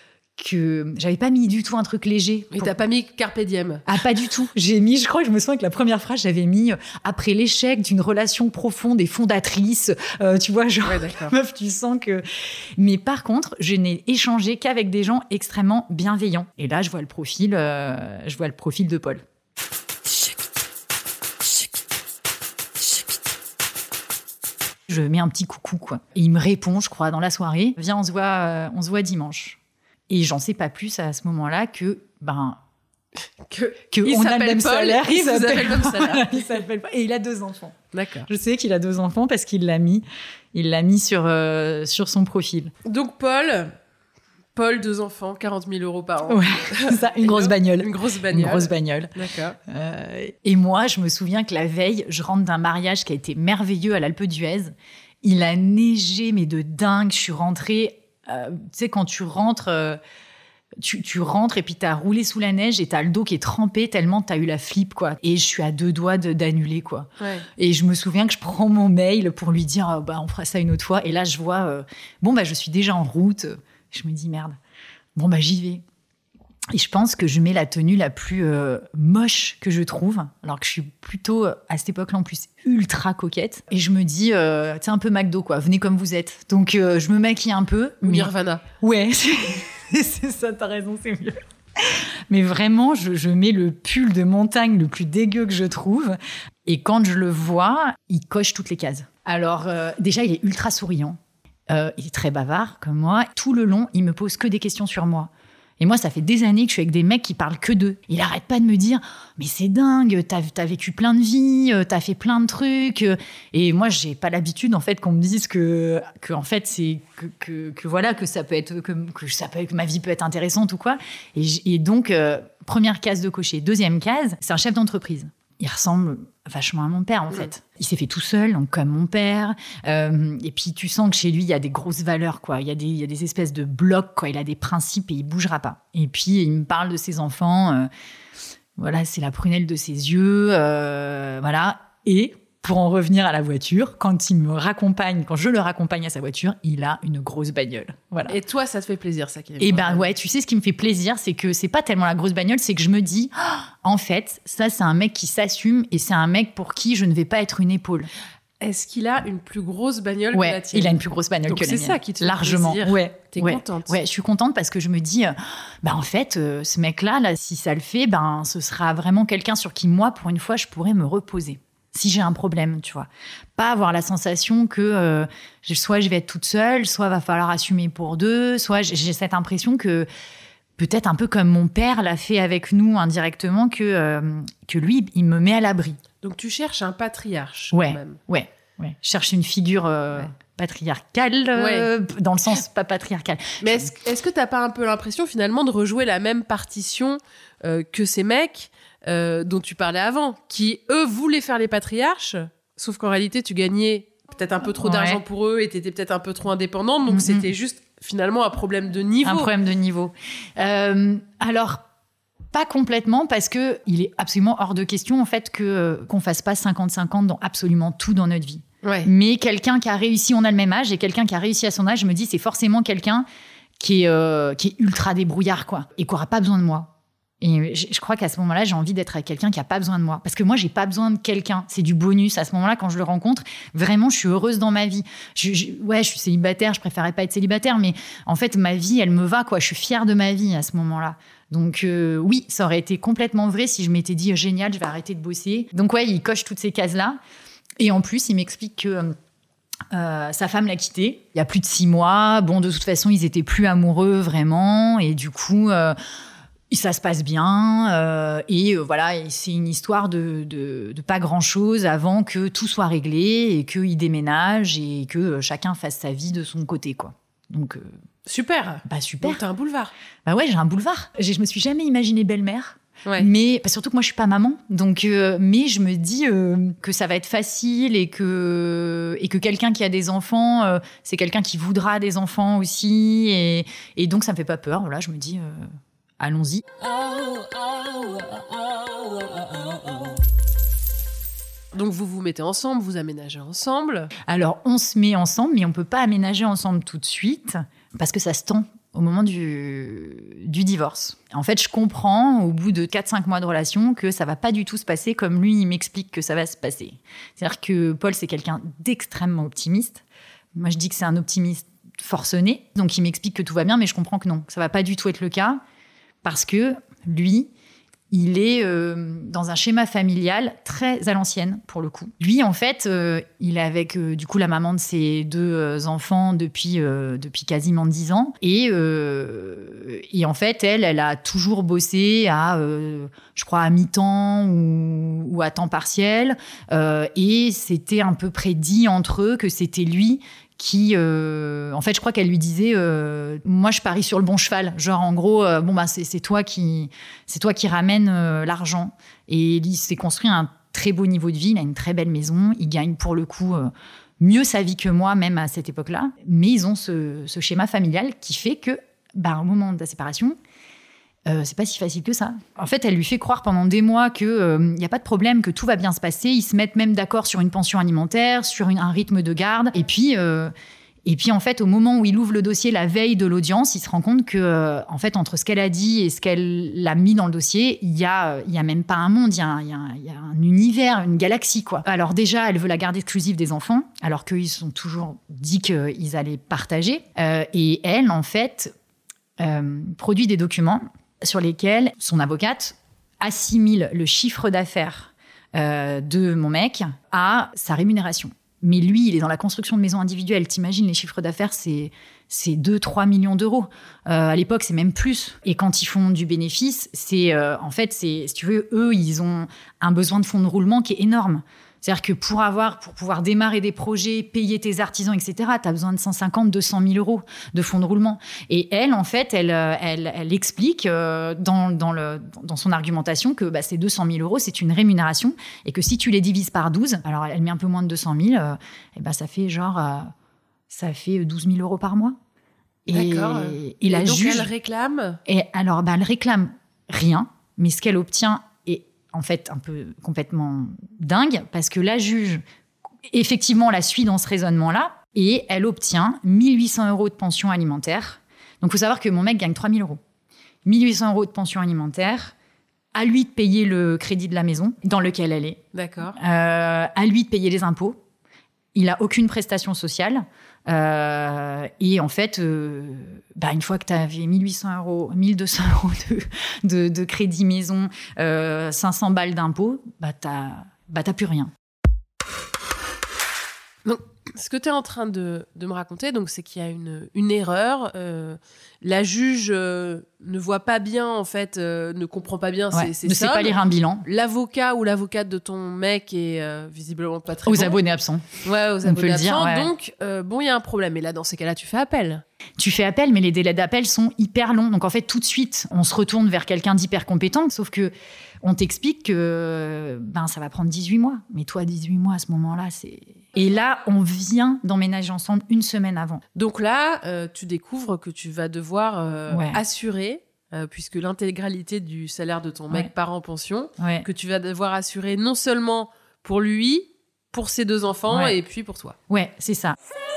que j'avais pas mis du tout un truc léger. Et pour... t'as pas mis Carpe Diem? Ah, pas du tout. J'ai mis, je crois que je me souviens que la première phrase, j'avais mis euh, après l'échec d'une relation profonde et fondatrice. Euh, tu vois, genre, ouais, meuf, tu sens que. Mais par contre, je n'ai échangé qu'avec des gens extrêmement bienveillants. Et là, je vois le profil, euh, je vois le profil de Paul. Je mets un petit coucou, quoi. Et il me répond, je crois, dans la soirée. Viens, on se voit, euh, on se voit dimanche. Et j'en sais pas plus à ce moment-là que, ben, que, que il on a le même Paul, salaire. Il s'appelle comme salaire. Il s'appelle Paul. Et il a deux enfants. D'accord. Je sais qu'il a deux enfants parce qu'il l'a mis, il l'a mis sur, euh, sur son profil. Donc, Paul, Paul, deux enfants, quarante mille euros par an. Ouais, ça, une grosse bagnole. Une grosse bagnole. Une grosse bagnole. D'accord. Euh, et moi, je me souviens que la veille, je rentre d'un mariage qui a été merveilleux à l'Alpe d'Huez. Il a neigé, mais de dingue. Je suis rentrée. Euh, tu sais, quand tu rentres, euh, Tu, tu rentres et puis t'as roulé sous la neige et t'as le dos qui est trempé tellement t'as eu la flip, quoi. Et je suis à deux doigts de, d'annuler, quoi. Ouais. Et je me souviens que je prends mon mail pour lui dire, oh, bah, on fera ça une autre fois. Et là, je vois, euh, bon, bah, je suis déjà en route. Je me dis, merde. Bon, bah, j'y vais. Et je pense que je mets la tenue la plus euh, moche que je trouve, alors que je suis plutôt, à cette époque-là, en plus, ultra coquette. Et je me dis, euh, tu sais, un peu McDo, quoi. Venez comme vous êtes. Donc, euh, je me maquille un peu. Ou Nirvana. Ouais. C'est ça, t'as raison, c'est mieux. Mais vraiment, je, je mets le pull de montagne le plus dégueu que je trouve. Et quand je le vois, il coche toutes les cases. Alors, euh, déjà, il est ultra souriant. Euh, il est très bavard, comme moi. Tout le long, il me pose que des questions sur moi. Et moi, ça fait des années que je suis avec des mecs qui parlent que d'eux. Il arrête pas de me dire « Mais c'est dingue, t'as, t'as vécu plein de vies, t'as fait plein de trucs. » Et moi, j'ai pas l'habitude, en fait, qu'on me dise que, que en fait, c'est que, que, que voilà, que ça peut être, que, que ça peut, que ma vie peut être intéressante ou quoi. Et, et donc, euh, première case de cocher. Deuxième case, c'est un chef d'entreprise. Il ressemble vachement à mon père, en fait. Il s'est fait tout seul, donc comme mon père. Euh, et puis, tu sens que chez lui, il y a des grosses valeurs, quoi. Il y a des, il y a des espèces de blocs, quoi. Il a des principes et il bougera pas. Et puis, il me parle de ses enfants. Euh, voilà, c'est la prunelle de ses yeux. Euh, voilà. Et pour en revenir à la voiture, quand il me raccompagne, quand je le raccompagne à sa voiture, il a une grosse bagnole. Voilà. Et toi, ça te fait plaisir, ça qui est Et ben ouais, tu sais, ce qui me fait plaisir, c'est que c'est pas tellement la grosse bagnole, c'est que je me dis, oh, en fait, ça, c'est un mec qui s'assume et c'est un mec pour qui je ne vais pas être une épaule. Est-ce qu'il a une plus grosse bagnole ouais, que la tienne ? Il a une plus grosse bagnole Donc que la c'est mienne. ça qui te fait largement. plaisir. Ouais, T'es ouais, contente. Ouais, je suis contente parce que je me dis, euh, bah en fait, euh, ce mec-là, là, si ça le fait, ben ce sera vraiment quelqu'un sur qui moi, pour une fois, je pourrais me reposer. Si j'ai un problème, tu vois. Pas avoir la sensation que euh, soit je vais être toute seule, soit va falloir assumer pour deux, soit j'ai cette impression que peut-être un peu comme mon père l'a fait avec nous indirectement, que, euh, que lui, il me met à l'abri. Donc tu cherches un patriarche, ouais, quand même. Ouais, ouais. Je cherche une figure euh, ouais. patriarcale, euh, ouais. dans le sens pas patriarcal. Mais est-ce, est-ce que t'as pas un peu l'impression, finalement, de rejouer la même partition euh, que ces mecs Euh, dont tu parlais avant, qui, eux, voulaient faire les patriarches, sauf qu'en réalité, tu gagnais peut-être un peu trop ouais. d'argent pour eux et t'étais peut-être un peu trop indépendante, donc mm-hmm. c'était juste, finalement, un problème de niveau. Un problème de niveau. Euh, alors, pas complètement, parce que il est absolument hors de question, en fait, que, euh, qu'on fasse pas cinquante cinquante dans absolument tout dans notre vie. Ouais. Mais quelqu'un qui a réussi, on a le même âge, et quelqu'un qui a réussi à son âge, je me dis, c'est forcément quelqu'un qui est, euh, qui est ultra débrouillard, quoi, et qui aura pas besoin de moi. Et je crois qu'à ce moment-là, j'ai envie d'être avec quelqu'un qui n'a pas besoin de moi. Parce que moi, je n'ai pas besoin de quelqu'un. C'est du bonus. À ce moment-là, quand je le rencontre, vraiment, je suis heureuse dans ma vie. Je, je, ouais, je suis célibataire. Je préférais pas être célibataire. Mais en fait, ma vie, elle me va, quoi. Je suis fière de ma vie à ce moment-là. Donc euh, oui, ça aurait été complètement vrai si je m'étais dit, génial, je vais arrêter de bosser. Donc ouais, il coche toutes ces cases-là. Et en plus, il m'explique que... Euh, sa femme l'a quitté il y a plus de six mois. Bon, de toute façon, ils étaient plus amoureux, vraiment. Et du coup... Euh, ça se passe bien euh, et euh, voilà, et c'est une histoire de, de, de pas grand-chose avant que tout soit réglé et qu'il déménage et que euh, chacun fasse sa vie de son côté, quoi. Donc euh, super. Bah super. Donc t'as un boulevard. Bah ouais, j'ai un boulevard. J'ai, je me suis jamais imaginée belle-mère. Ouais. Mais bah, surtout que moi je suis pas maman, donc euh, mais je me dis euh, que ça va être facile et que et que quelqu'un qui a des enfants, euh, c'est quelqu'un qui voudra des enfants aussi et et donc ça me fait pas peur. Voilà, je me dis. Euh, Allons-y. Donc vous vous mettez ensemble, vous aménagez ensemble. Alors on se met ensemble, mais on peut pas aménager ensemble tout de suite parce que ça se tend au moment du, du divorce. En fait, je comprends au bout de quatre cinq mois de relation que ça va pas du tout se passer comme lui, il m'explique que ça va se passer. C'est-à-dire que Paul, c'est quelqu'un d'extrêmement optimiste. Moi, je dis que c'est un optimiste forcené. Donc il m'explique que tout va bien, mais je comprends que non, que ça va pas du tout être le cas. Parce que lui, il est euh, dans un schéma familial très à l'ancienne, pour le coup. Lui, en fait, euh, il est avec euh, du coup la maman de ses deux euh, enfants depuis, euh, depuis quasiment dix ans. Et, euh, et en fait, elle, elle a toujours bossé à, euh, je crois, à mi-temps ou, ou à temps partiel. Euh, et c'était à peu près dit entre eux que c'était lui qui, euh, en fait, je crois qu'elle lui disait, euh, moi, je parie sur le bon cheval. Genre, en gros, euh, bon, bah, c'est, c'est toi qui, c'est toi qui ramène euh, l'argent. Et il s'est construit un très beau niveau de vie. Il a une très belle maison. Il gagne, pour le coup, euh, mieux sa vie que moi, même à cette époque-là. Mais ils ont ce, ce schéma familial qui fait que, bah, au moment de la séparation, Euh, c'est pas si facile que ça. En fait, elle lui fait croire pendant des mois qu'il euh, n'y a pas de problème, que tout va bien se passer. Ils se mettent même d'accord sur une pension alimentaire, sur une, un rythme de garde. Et puis, euh, et puis, en fait, au moment où il ouvre le dossier, la veille de l'audience, il se rend compte que, euh, en fait, entre ce qu'elle a dit et ce qu'elle a mis dans le dossier, il y a, il y a même pas un monde, il y a, il y a, il y a un univers, une galaxie, quoi. Alors déjà, elle veut la garde exclusive des enfants, alors qu'ils se sont toujours dit qu'ils allaient partager. Euh, et elle, en fait, euh, produit des documents sur lesquels son avocate assimile le chiffre d'affaires euh, de mon mec à sa rémunération. Mais lui, il est dans la construction de maisons individuelles. T'imagines, les chiffres d'affaires, c'est, c'est deux à trois millions d'euros. Euh, à l'époque, c'est même plus. Et quand ils font du bénéfice, c'est, euh, en fait, c'est, si tu veux, eux, ils ont un besoin de fonds de roulement qui est énorme. C'est-à-dire que pour avoir, pour pouvoir démarrer des projets, payer tes artisans, et cetera, tu as besoin de cent cinquante, deux cent mille euros de fonds de roulement. Et elle, en fait, elle, elle, elle explique euh, dans, dans, le, dans son argumentation que bah, ces deux cent mille euros, c'est une rémunération et que si tu les divises par douze, alors elle met un peu moins de deux cent mille, euh, et bah, ça fait genre, euh, ça fait douze mille euros par mois. Et, D'accord. Et, et la donc juge, elle réclame et alors, bah, elle réclame rien, mais ce qu'elle obtient en fait, un peu complètement dingue, parce que la juge, effectivement, la suit dans ce raisonnement-là, et elle obtient mille huit cents euros de pension alimentaire. Donc, il faut savoir que mon mec gagne trois mille euros. mille huit cents euros de pension alimentaire, à lui de payer le crédit de la maison dans lequel elle est. D'accord. Euh, à lui de payer les impôts. Il n'a aucune prestation sociale. Euh, et en fait, euh, bah une fois que tu avais mille huit cents euros, mille deux cents euros de, de, de crédit maison, euh, cinq cents balles d'impôts, bah t'as, bah t'as plus rien. Donc, ce que tu es en train de, de me raconter, donc, c'est qu'il y a une, une erreur. Euh, la juge euh, ne voit pas bien, en fait, euh, ne comprend pas bien ouais, ces, ces ne sait pas lire un bilan. L'avocat ou l'avocate de ton mec est euh, visiblement pas très aux bon. abonnés absents. Ouais, aux On abonnés peut le absents. dire, ouais. Donc, euh, bon, il y a un problème. Et là, dans ces cas-là, tu fais appel. Tu fais appel, mais les délais d'appel sont hyper longs. Donc, en fait, tout de suite, on se retourne vers quelqu'un d'hyper compétent. Sauf que on t'explique que ben, ça va prendre dix-huit mois. Mais toi, dix-huit mois, à ce moment-là, c'est... Et là, on vient d'emménager ensemble une semaine avant. Donc là, euh, tu découvres que tu vas devoir euh, ouais. assurer, euh, puisque l'intégralité du salaire de ton mec ouais. part en pension, ouais. que tu vas devoir assurer non seulement pour lui, pour ses deux enfants, ouais. et puis pour toi. Ouais, c'est ça.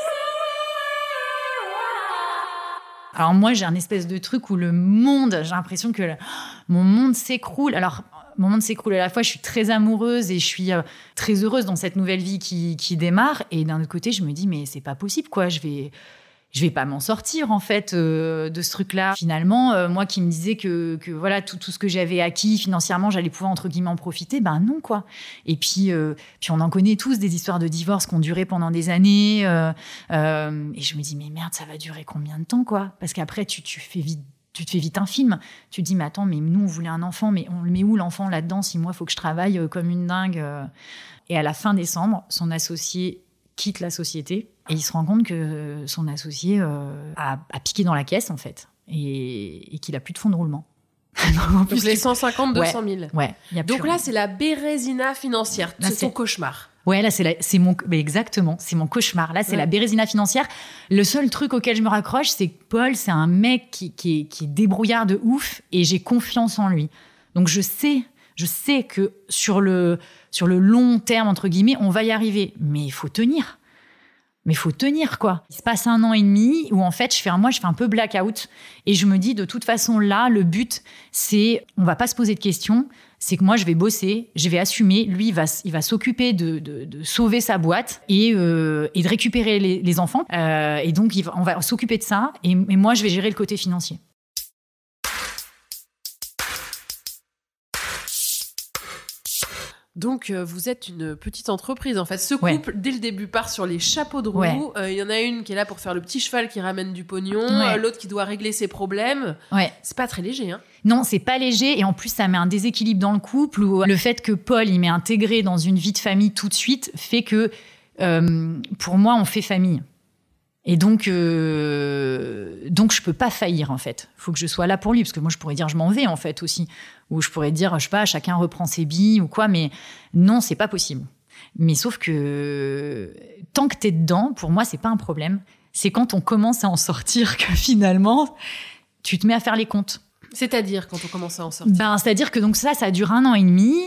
Alors moi, j'ai un espèce de truc où le monde, j'ai l'impression que le, mon monde s'écroule. Alors, mon monde s'écroule à la fois, je suis très amoureuse et je suis euh, très heureuse dans cette nouvelle vie qui, qui démarre. Et d'un autre côté, je me dis, mais c'est pas possible, quoi. Je vais, je vais pas m'en sortir, en fait, euh, de ce truc-là. Finalement, euh, moi qui me disais que, que voilà, tout, tout ce que j'avais acquis financièrement, j'allais pouvoir, entre guillemets, en profiter, ben non, quoi. Et puis, euh, puis on en connaît tous des histoires de divorce qui ont duré pendant des années. Euh, euh, et je me dis, mais merde, ça va durer combien de temps, quoi? Parce qu'après, tu, tu fais vite Tu te fais vite un film. Tu te dis, mais attends, mais nous, on voulait un enfant, mais on le met où, l'enfant, là-dedans? Si moi, il faut que je travaille comme une dingue. Et à la fin décembre, son associé quitte la société et il se rend compte que son associé euh, a, a piqué dans la caisse, en fait, et, et qu'il a plus de fonds de roulement. Donc, plus les cent cinquante, deux cent mille. Ouais. ouais y a Donc plus là, rien. c'est la bérésina financière. Là, c'est c'est ton cauchemar. Ouais, là, c'est, la, c'est mon... Mais exactement, c'est mon cauchemar. Là, c'est ouais. la bérésina financière. Le seul truc auquel je me raccroche, c'est que Paul, c'est un mec qui, qui, est, qui est débrouillard de ouf et j'ai confiance en lui. Donc, je sais, je sais que sur le, sur le long terme, entre guillemets, on va y arriver. Mais il faut tenir. Mais il faut tenir, quoi. Il se passe un an et demi où, en fait, je fais un mois, je fais un peu blackout. Et je me dis, de toute façon, là, le but, c'est... On va pas se poser de questions. C'est que moi, je vais bosser, je vais assumer. Lui, il va, il va s'occuper de, de, de sauver sa boîte et, euh, et de récupérer les, les enfants. Euh, et donc, il va, on va s'occuper de ça. Et, et moi, je vais gérer le côté financier. Donc, euh, vous êtes une petite entreprise, en fait. Ce ouais. couple, dès le début, part sur les chapeaux de roue. Il ouais. euh, y en a une qui est là pour faire le petit cheval qui ramène du pognon, ouais. euh, l'autre qui doit régler ses problèmes. Ouais. C'est pas très léger, hein. Non, c'est pas léger. Et en plus, ça met un déséquilibre dans le couple où le fait que Paul, il m'ait intégré dans une vie de famille tout de suite fait que, euh, pour moi, on fait famille. Et donc, euh, donc je peux pas faillir, en fait. Il faut que je sois là pour lui, parce que moi, je pourrais dire je m'en vais, en fait, aussi. Ou je pourrais dire, je sais pas, chacun reprend ses billes ou quoi, mais non, c'est pas possible. Mais sauf que tant que t'es dedans, pour moi, c'est pas un problème. C'est quand on commence à en sortir que finalement, tu te mets à faire les comptes. C'est-à-dire quand on commence à en sortir. Ben, c'est-à-dire que donc ça, ça dure un an et demi.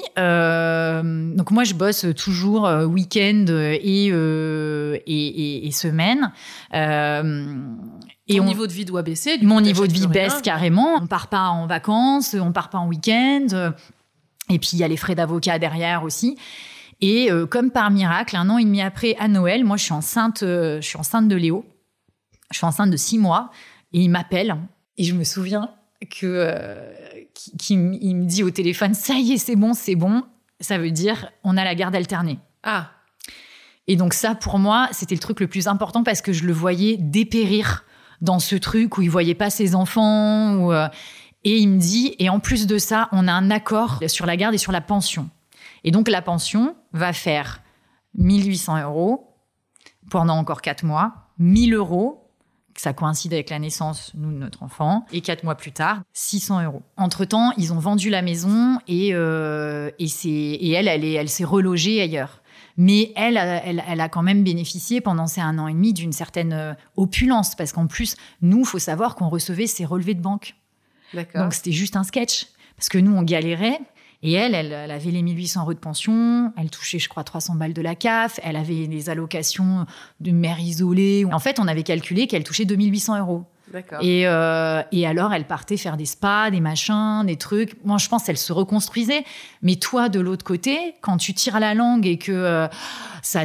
Euh, donc moi, je bosse toujours euh, week-end et, euh, et, et, et semaine. Euh, et Ton on, niveau de vie doit baisser. Mon niveau de vie baisse rien. carrément. On part pas en vacances, on part pas en week-end. Et puis il y a les frais d'avocat derrière aussi. Et euh, comme par miracle, un an et demi après, à Noël, moi, je suis enceinte, euh, je suis enceinte de Léo. Je suis enceinte de six mois. Et il m'appelle. Et je me souviens que euh, qu'il il me dit au téléphone, ça y est, c'est bon, c'est bon. Ça veut dire, on a la garde alternée. Ah. Et donc ça, pour moi, c'était le truc le plus important parce que je le voyais dépérir dans ce truc où il voyait pas ses enfants. Où, euh, et il me dit, et en plus de ça, on a un accord sur la garde et sur la pension. Et donc la pension va faire mille huit cents euros pendant encore quatre mois, mille euros. Ça coïncide avec la naissance, nous, de notre enfant. Et quatre mois plus tard, six cents euros. Entre-temps, ils ont vendu la maison et, euh, et, c'est, et elle, elle, est, elle s'est relogée ailleurs. Mais elle, elle, elle a quand même bénéficié pendant ces un an et demi d'une certaine opulence. Parce qu'en plus, nous, il faut savoir qu'on recevait ses relevés de banque. D'accord. Donc, c'était juste un sketch. Parce que nous, on galérait. Et elle, elle, elle avait les mille huit cents euros de pension, elle touchait, je crois, trois cents balles de la C A F, elle avait des allocations de mère isolée. En fait, on avait calculé qu'elle touchait deux mille huit cents euros. D'accord. Et, euh, et alors, elle partait faire des spas, des machins, des trucs. Moi, je pense qu'elle se reconstruisait. Mais toi, de l'autre côté, quand tu tires la langue et que euh, ça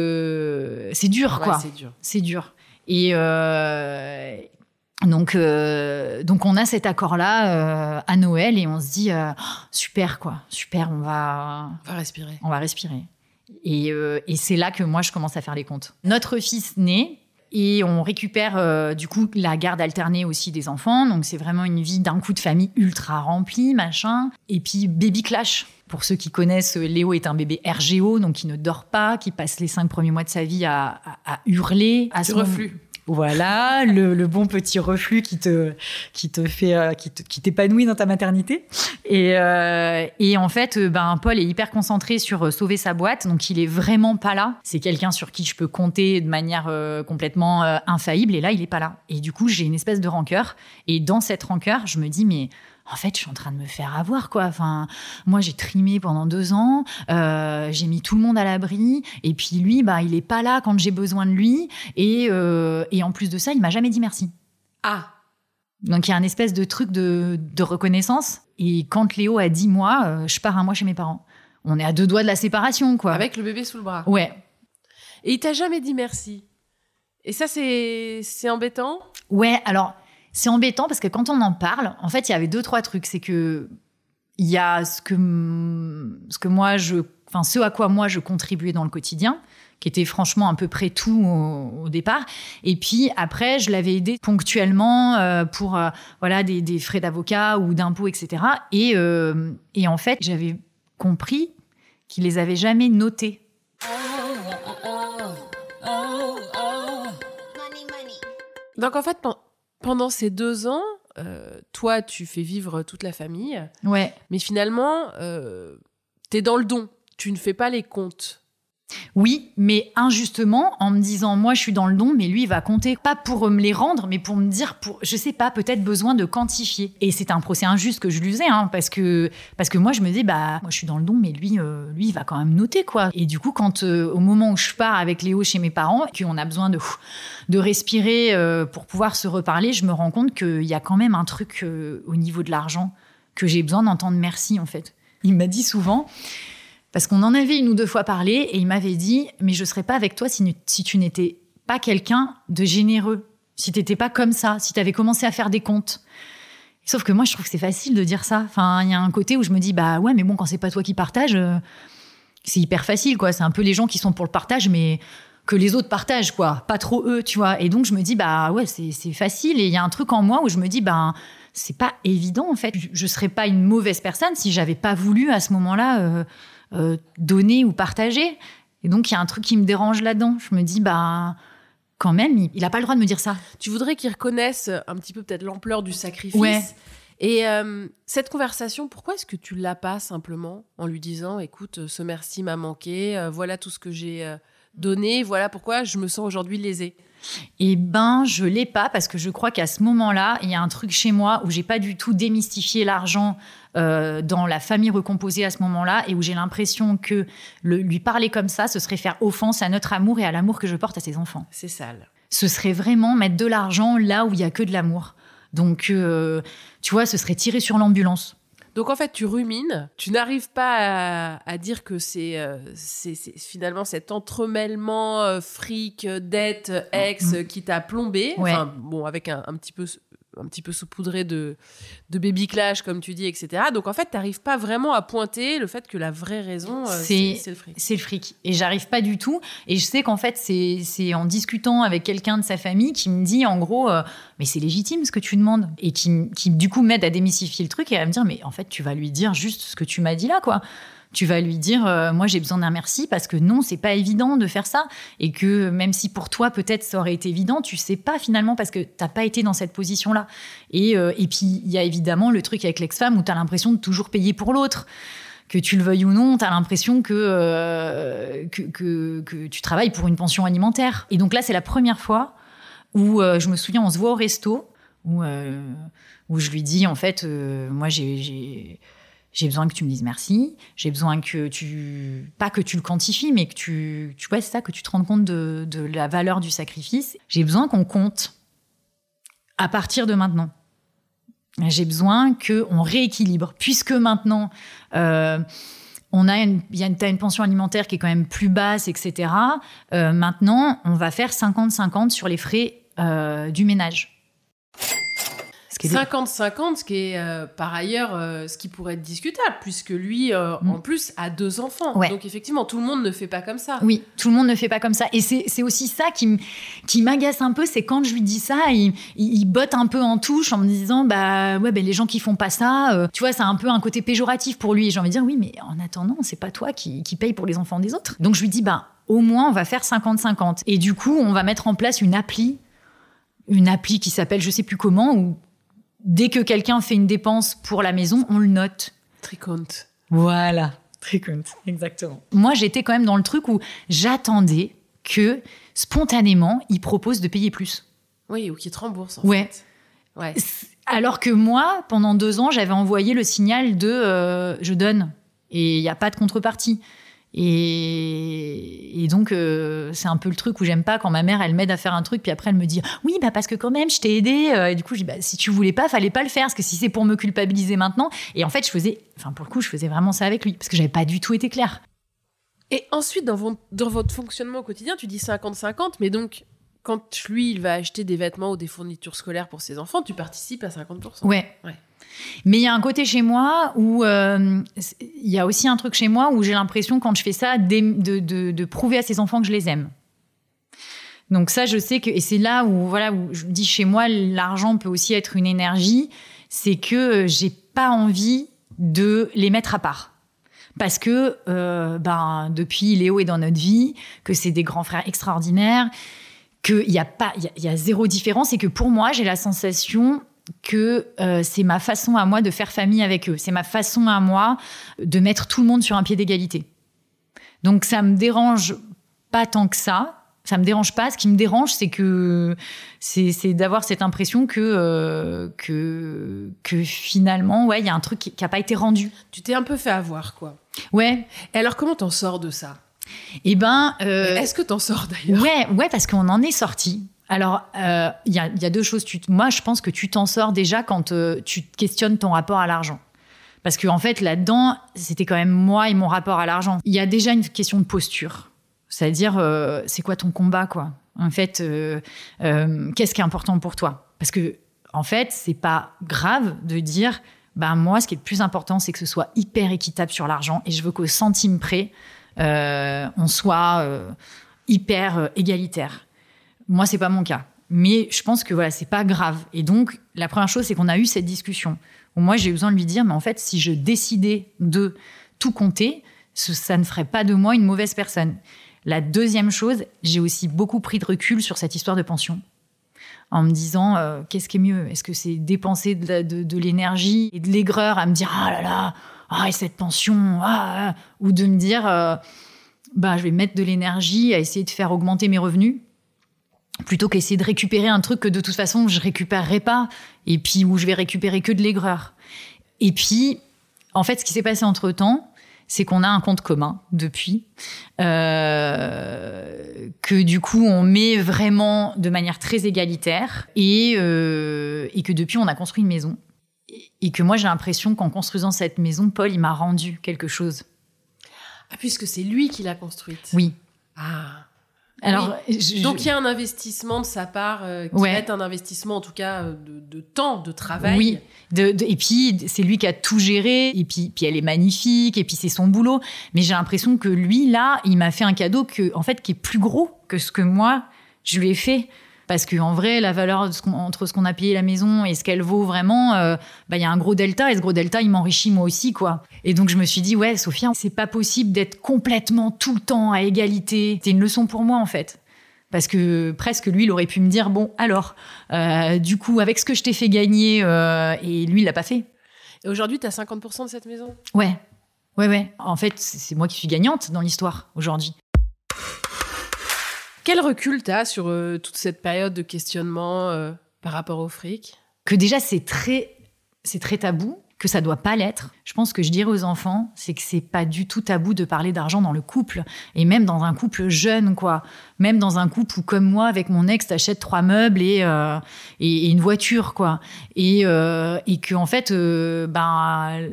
te... C'est dur, ouais, quoi. c'est dur. C'est dur. Et... Euh... Donc, euh, donc on a cet accord-là euh, à Noël et on se dit euh, oh, super quoi, super, on va, on va respirer, on va respirer. Et, euh, et c'est là que moi je commence à faire les comptes. Notre fils naît et on récupère euh, du coup la garde alternée aussi des enfants. Donc c'est vraiment une vie d'un coup de famille ultra remplie, machin. Et puis baby clash. Pour ceux qui connaissent, Léo est un bébé R G O, donc qui ne dort pas, qui passe les cinq premiers mois de sa vie à, à, à hurler, à du son reflux. Voilà, le, le bon petit reflux qui te, qui te fait, euh, qui, te, qui t'épanouit dans ta maternité. Et, euh, et en fait, ben, Paul est hyper concentré sur sauver sa boîte, donc il est vraiment pas là. C'est quelqu'un sur qui je peux compter de manière euh, complètement euh, infaillible, et là, il est pas là. Et du coup, j'ai une espèce de rancœur. Et dans cette rancœur, je me dis, mais en fait, je suis en train de me faire avoir, quoi. Enfin, moi, j'ai trimé pendant deux ans, euh, j'ai mis tout le monde à l'abri, et puis lui, bah, il est pas là quand j'ai besoin de lui, et, euh, et en plus de ça, il m'a jamais dit merci. Ah. Donc, il y a un espèce de truc de, de reconnaissance. Et quand Léo a dix mois, euh, je pars un mois chez mes parents. On est à deux doigts de la séparation, quoi. Avec le bébé sous le bras. Ouais. Et il t'a jamais dit merci. Et ça, c'est, c'est embêtant ? Ouais, alors... C'est embêtant parce que quand on en parle, en fait, il y avait deux, trois trucs. C'est que il y a ce que, ce que moi, je, enfin, ce à quoi moi je contribuais dans le quotidien, qui était franchement à peu près tout au, au départ. Et puis après, je l'avais aidé ponctuellement euh, pour euh, voilà, des, des frais d'avocat ou d'impôts, et cetera. Et, euh, et en fait, j'avais compris qu'il les avait jamais notés. Donc en fait, pendant ces deux ans, euh, toi, tu fais vivre toute la famille. Ouais. Mais finalement, euh, t'es dans le don. Tu ne fais pas les comptes. Oui, mais injustement, en me disant, moi, je suis dans le don, mais lui, il va compter. Pas pour me les rendre, mais pour me dire, pour, je sais pas, peut-être besoin de quantifier. Et c'est un procès injuste que je lui faisais, hein, parce que, parce que moi, je me dis, bah, moi, je suis dans le don, mais lui, euh, lui, il va quand même noter, quoi. Et du coup, quand, euh, au moment où je pars avec Léo chez mes parents, qu'on a besoin de, de respirer euh, pour pouvoir se reparler, je me rends compte qu'il y a quand même un truc euh, au niveau de l'argent que j'ai besoin d'entendre merci, en fait. Il m'a dit souvent... Parce qu'on en avait une ou deux fois parlé et il m'avait dit « Mais je ne serais pas avec toi si, si tu n'étais pas quelqu'un de généreux, si tu n'étais pas comme ça, si tu avais commencé à faire des comptes. » Sauf que moi, je trouve que c'est facile de dire ça. Enfin, il y a un côté où je me dis « Bah ouais, mais bon, quand c'est pas toi qui partage, euh, c'est hyper facile, quoi. C'est un peu les gens qui sont pour le partage, mais que les autres partagent, quoi. Pas trop eux, tu vois. » Et donc, je me dis « Bah ouais, c'est, c'est facile. » Et il y a un truc en moi où je me dis « Bah... » c'est pas évident, en fait. Je serais pas une mauvaise personne si j'avais pas voulu, à ce moment-là, euh, euh, donner ou partager. Et donc, il y a un truc qui me dérange là-dedans. Je me dis, bah, quand même, il, il a pas le droit de me dire ça. Tu voudrais qu'il reconnaisse un petit peu peut-être l'ampleur du sacrifice. Ouais. Et euh, cette conversation, pourquoi est-ce que tu l'as pas simplement en lui disant, écoute, ce merci m'a manqué, euh, voilà tout ce que j'ai... Euh, donner, voilà pourquoi je me sens aujourd'hui lésée. Eh ben, je l'ai pas parce que je crois qu'à ce moment-là, il y a un truc chez moi où j'ai pas du tout démystifié l'argent euh, dans la famille recomposée à ce moment-là et où j'ai l'impression que le, lui parler comme ça, ce serait faire offense à notre amour et à l'amour que je porte à ses enfants. C'est sale. Ce serait vraiment mettre de l'argent là où il y a que de l'amour. Donc, euh, tu vois, ce serait tirer sur l'ambulance. Donc en fait, tu rumines, tu n'arrives pas à, à dire que c'est, euh, c'est, c'est finalement cet entremêlement euh, fric, dette, ex mmh. qui t'a plombé. Ouais. Enfin, bon, avec un, un petit peu, un petit peu saupoudré de, de baby clash, comme tu dis, et cetera. Donc en fait, tu n'arrives pas vraiment à pointer le fait que la vraie raison, euh, c'est, c'est, c'est le fric. C'est le fric. Et j'arrive pas du tout. Et je sais qu'en fait, c'est, c'est en discutant avec quelqu'un de sa famille qui me dit, en gros, euh, mais c'est légitime ce que tu demandes. Et qui, qui, du coup, m'aide à démystifier le truc et à me dire, mais en fait, tu vas lui dire juste ce que tu m'as dit là, quoi. Tu vas lui dire, euh, moi, j'ai besoin d'un merci parce que non, c'est pas évident de faire ça. Et que même si pour toi, peut-être, ça aurait été évident, tu sais pas finalement parce que t'as pas été dans cette position-là. Et, euh, et puis, il y a évidemment le truc avec l'ex-femme où t'as l'impression de toujours payer pour l'autre. Que tu le veuilles ou non, t'as l'impression que, euh, que, que, que tu travailles pour une pension alimentaire. Et donc là, c'est la première fois où euh, je me souviens, on se voit au resto, où, euh, où je lui dis, en fait, euh, moi, j'ai... j'ai J'ai besoin que tu me dises merci. J'ai besoin que tu... Pas que tu le quantifies, mais que tu... Tu vois, c'est ça, que tu te rendes compte de, de la valeur du sacrifice. J'ai besoin qu'on compte à partir de maintenant. J'ai besoin qu'on rééquilibre. Puisque maintenant, euh, on a une, y a une, t'as une pension alimentaire qui est quand même plus basse, et cetera. Euh, maintenant, on va faire cinquante cinquante sur les frais euh, du ménage. cinquante cinquante, ce qui est euh, par ailleurs euh, ce qui pourrait être discutable, puisque lui, euh, mm. en plus, a deux enfants. Ouais. Donc effectivement, tout le monde ne fait pas comme ça. Oui, tout le monde ne fait pas comme ça. Et c'est, c'est aussi ça qui, m- qui m'agace un peu, c'est quand je lui dis ça, il, il, il botte un peu en touche en me disant, bah ouais, bah, les gens qui font pas ça, euh, tu vois, c'est un peu un côté péjoratif pour lui. Et j'ai envie de dire, oui, mais en attendant, c'est pas toi qui, qui paye pour les enfants des autres. Donc je lui dis, bah au moins, on va faire cinquante cinquante. Et du coup, on va mettre en place une appli, une appli qui s'appelle je sais plus comment, où dès que quelqu'un fait une dépense pour la maison, on le note. Tricount. Voilà, tricount, exactement. Moi, j'étais quand même dans le truc où j'attendais que, spontanément, il propose de payer plus. Oui, ou qu'il te rembourse, en ouais. fait. Ouais. Alors que moi, pendant deux ans, j'avais envoyé le signal de euh, « je donne » et il n'y a pas de contrepartie. Et, et donc, euh, c'est un peu le truc où j'aime pas quand ma mère, elle m'aide à faire un truc, puis après, elle me dit « Oui, bah parce que quand même, je t'ai aidé. » Et du coup, je dis bah, « Si tu voulais pas, fallait pas le faire, parce que si c'est pour me culpabiliser maintenant... » Et en fait, je faisais... Enfin, pour le coup, je faisais vraiment ça avec lui, parce que j'avais pas du tout été claire. Et ensuite, dans, vos, dans votre fonctionnement au quotidien, tu dis cinquante cinquante, mais donc, quand lui, il va acheter des vêtements ou des fournitures scolaires pour ses enfants, tu participes à cinquante pour cent. Ouais. Ouais. Mais il y a un côté chez moi où euh, il y a aussi un truc chez moi où j'ai l'impression quand je fais ça de, de, de, de prouver à ses enfants que je les aime. Donc ça, je sais que et c'est là où voilà où je dis chez moi l'argent peut aussi être une énergie, c'est que j'ai pas envie de les mettre à part. Parce que euh, ben depuis Léo est dans notre vie, que c'est des grands frères extraordinaires, qu'il y a pas il y a, il y a zéro différence et que pour moi j'ai la sensation que euh, c'est ma façon à moi de faire famille avec eux. C'est ma façon à moi de mettre tout le monde sur un pied d'égalité. Donc, ça me dérange pas tant que ça. Ça me dérange pas. Ce qui me dérange, c'est que c'est, c'est d'avoir cette impression que, euh, que, que finalement, ouais, il y a un truc qui n'a pas été rendu. Tu t'es un peu fait avoir, quoi. Ouais. Et alors, comment t'en sors de ça ? Eh ben... Euh, est-ce que t'en sors, d'ailleurs ? Ouais, ouais, parce qu'on en est sortis. Alors, il euh, y, y a deux choses. Tu, moi, je pense que tu t'en sors déjà quand euh, tu questionnes ton rapport à l'argent. Parce qu'en en fait, là-dedans, c'était quand même moi et mon rapport à l'argent. Il y a déjà une question de posture. C'est-à-dire, euh, c'est quoi ton combat, quoi ? En fait, euh, euh, qu'est-ce qui est important pour toi ? Parce que, en fait, c'est pas grave de dire, ben moi, ce qui est le plus important, c'est que ce soit hyper équitable sur l'argent et je veux qu'au centime près, euh, on soit euh, hyper euh, égalitaire. Moi, c'est pas mon cas. Mais je pense que voilà, c'est pas grave. Et donc, la première chose, c'est qu'on a eu cette discussion où moi, j'ai besoin de lui dire, mais en fait, si je décidais de tout compter, ça ne ferait pas de moi une mauvaise personne. La deuxième chose, j'ai aussi beaucoup pris de recul sur cette histoire de pension. En me disant, euh, qu'est-ce qui est mieux ? Est-ce que c'est dépenser de, la, de, de l'énergie et de l'aigreur à me dire, ah là là, ah, et cette pension, ah, ah, ou de me dire... Euh, bah, je vais mettre de l'énergie à essayer de faire augmenter mes revenus plutôt qu'essayer de récupérer un truc que de toute façon je récupérerai pas et puis où je vais récupérer que de l'aigreur. Et puis, en fait, ce qui s'est passé entre-temps, c'est qu'on a un compte commun depuis, euh, que du coup, on met vraiment de manière très égalitaire et, euh, et que depuis, on a construit une maison. Et que moi, j'ai l'impression qu'en construisant cette maison, Paul, il m'a rendu quelque chose. Ah, puisque c'est lui qui l'a construite. Oui. Ah. Alors, oui. je, Donc, il y a un investissement de sa part euh, qui ouais. va être un investissement, en tout cas, de, de temps, de travail. Oui. De, de, et puis, c'est lui qui a tout géré. Et puis, puis, elle est magnifique. Et puis, c'est son boulot. Mais j'ai l'impression que lui, là, il m'a fait un cadeau que, en fait, qui est plus gros que ce que moi, je lui ai fait. Parce qu'en vrai, la valeur de ce qu'on, entre ce qu'on a payé la maison et ce qu'elle vaut vraiment, euh, bah, y a un gros delta. Et ce gros delta, il m'enrichit moi aussi, quoi. Et donc, je me suis dit, ouais, Sophia, c'est pas possible d'être complètement tout le temps à égalité. C'est une leçon pour moi, en fait. Parce que presque, lui, il aurait pu me dire, bon, alors, euh, du coup, avec ce que je t'ai fait gagner, euh, et lui, il l'a pas fait. Et aujourd'hui, t'as cinquante pour cent de cette maison ? Ouais. Ouais, ouais. En fait, c'est moi qui suis gagnante dans l'histoire, aujourd'hui. Quel recul t'as sur euh, toute cette période de questionnement euh, par rapport au fric ? Que déjà, c'est très, c'est très tabou, que ça doit pas l'être. Je pense que je dirais aux enfants, c'est que c'est pas du tout tabou de parler d'argent dans le couple. Et même dans un couple jeune, quoi. Même dans un couple où, comme moi, avec mon ex, t'achètes trois meubles et, euh, et, et une voiture, quoi. Et, euh, et que, en fait, euh, ben...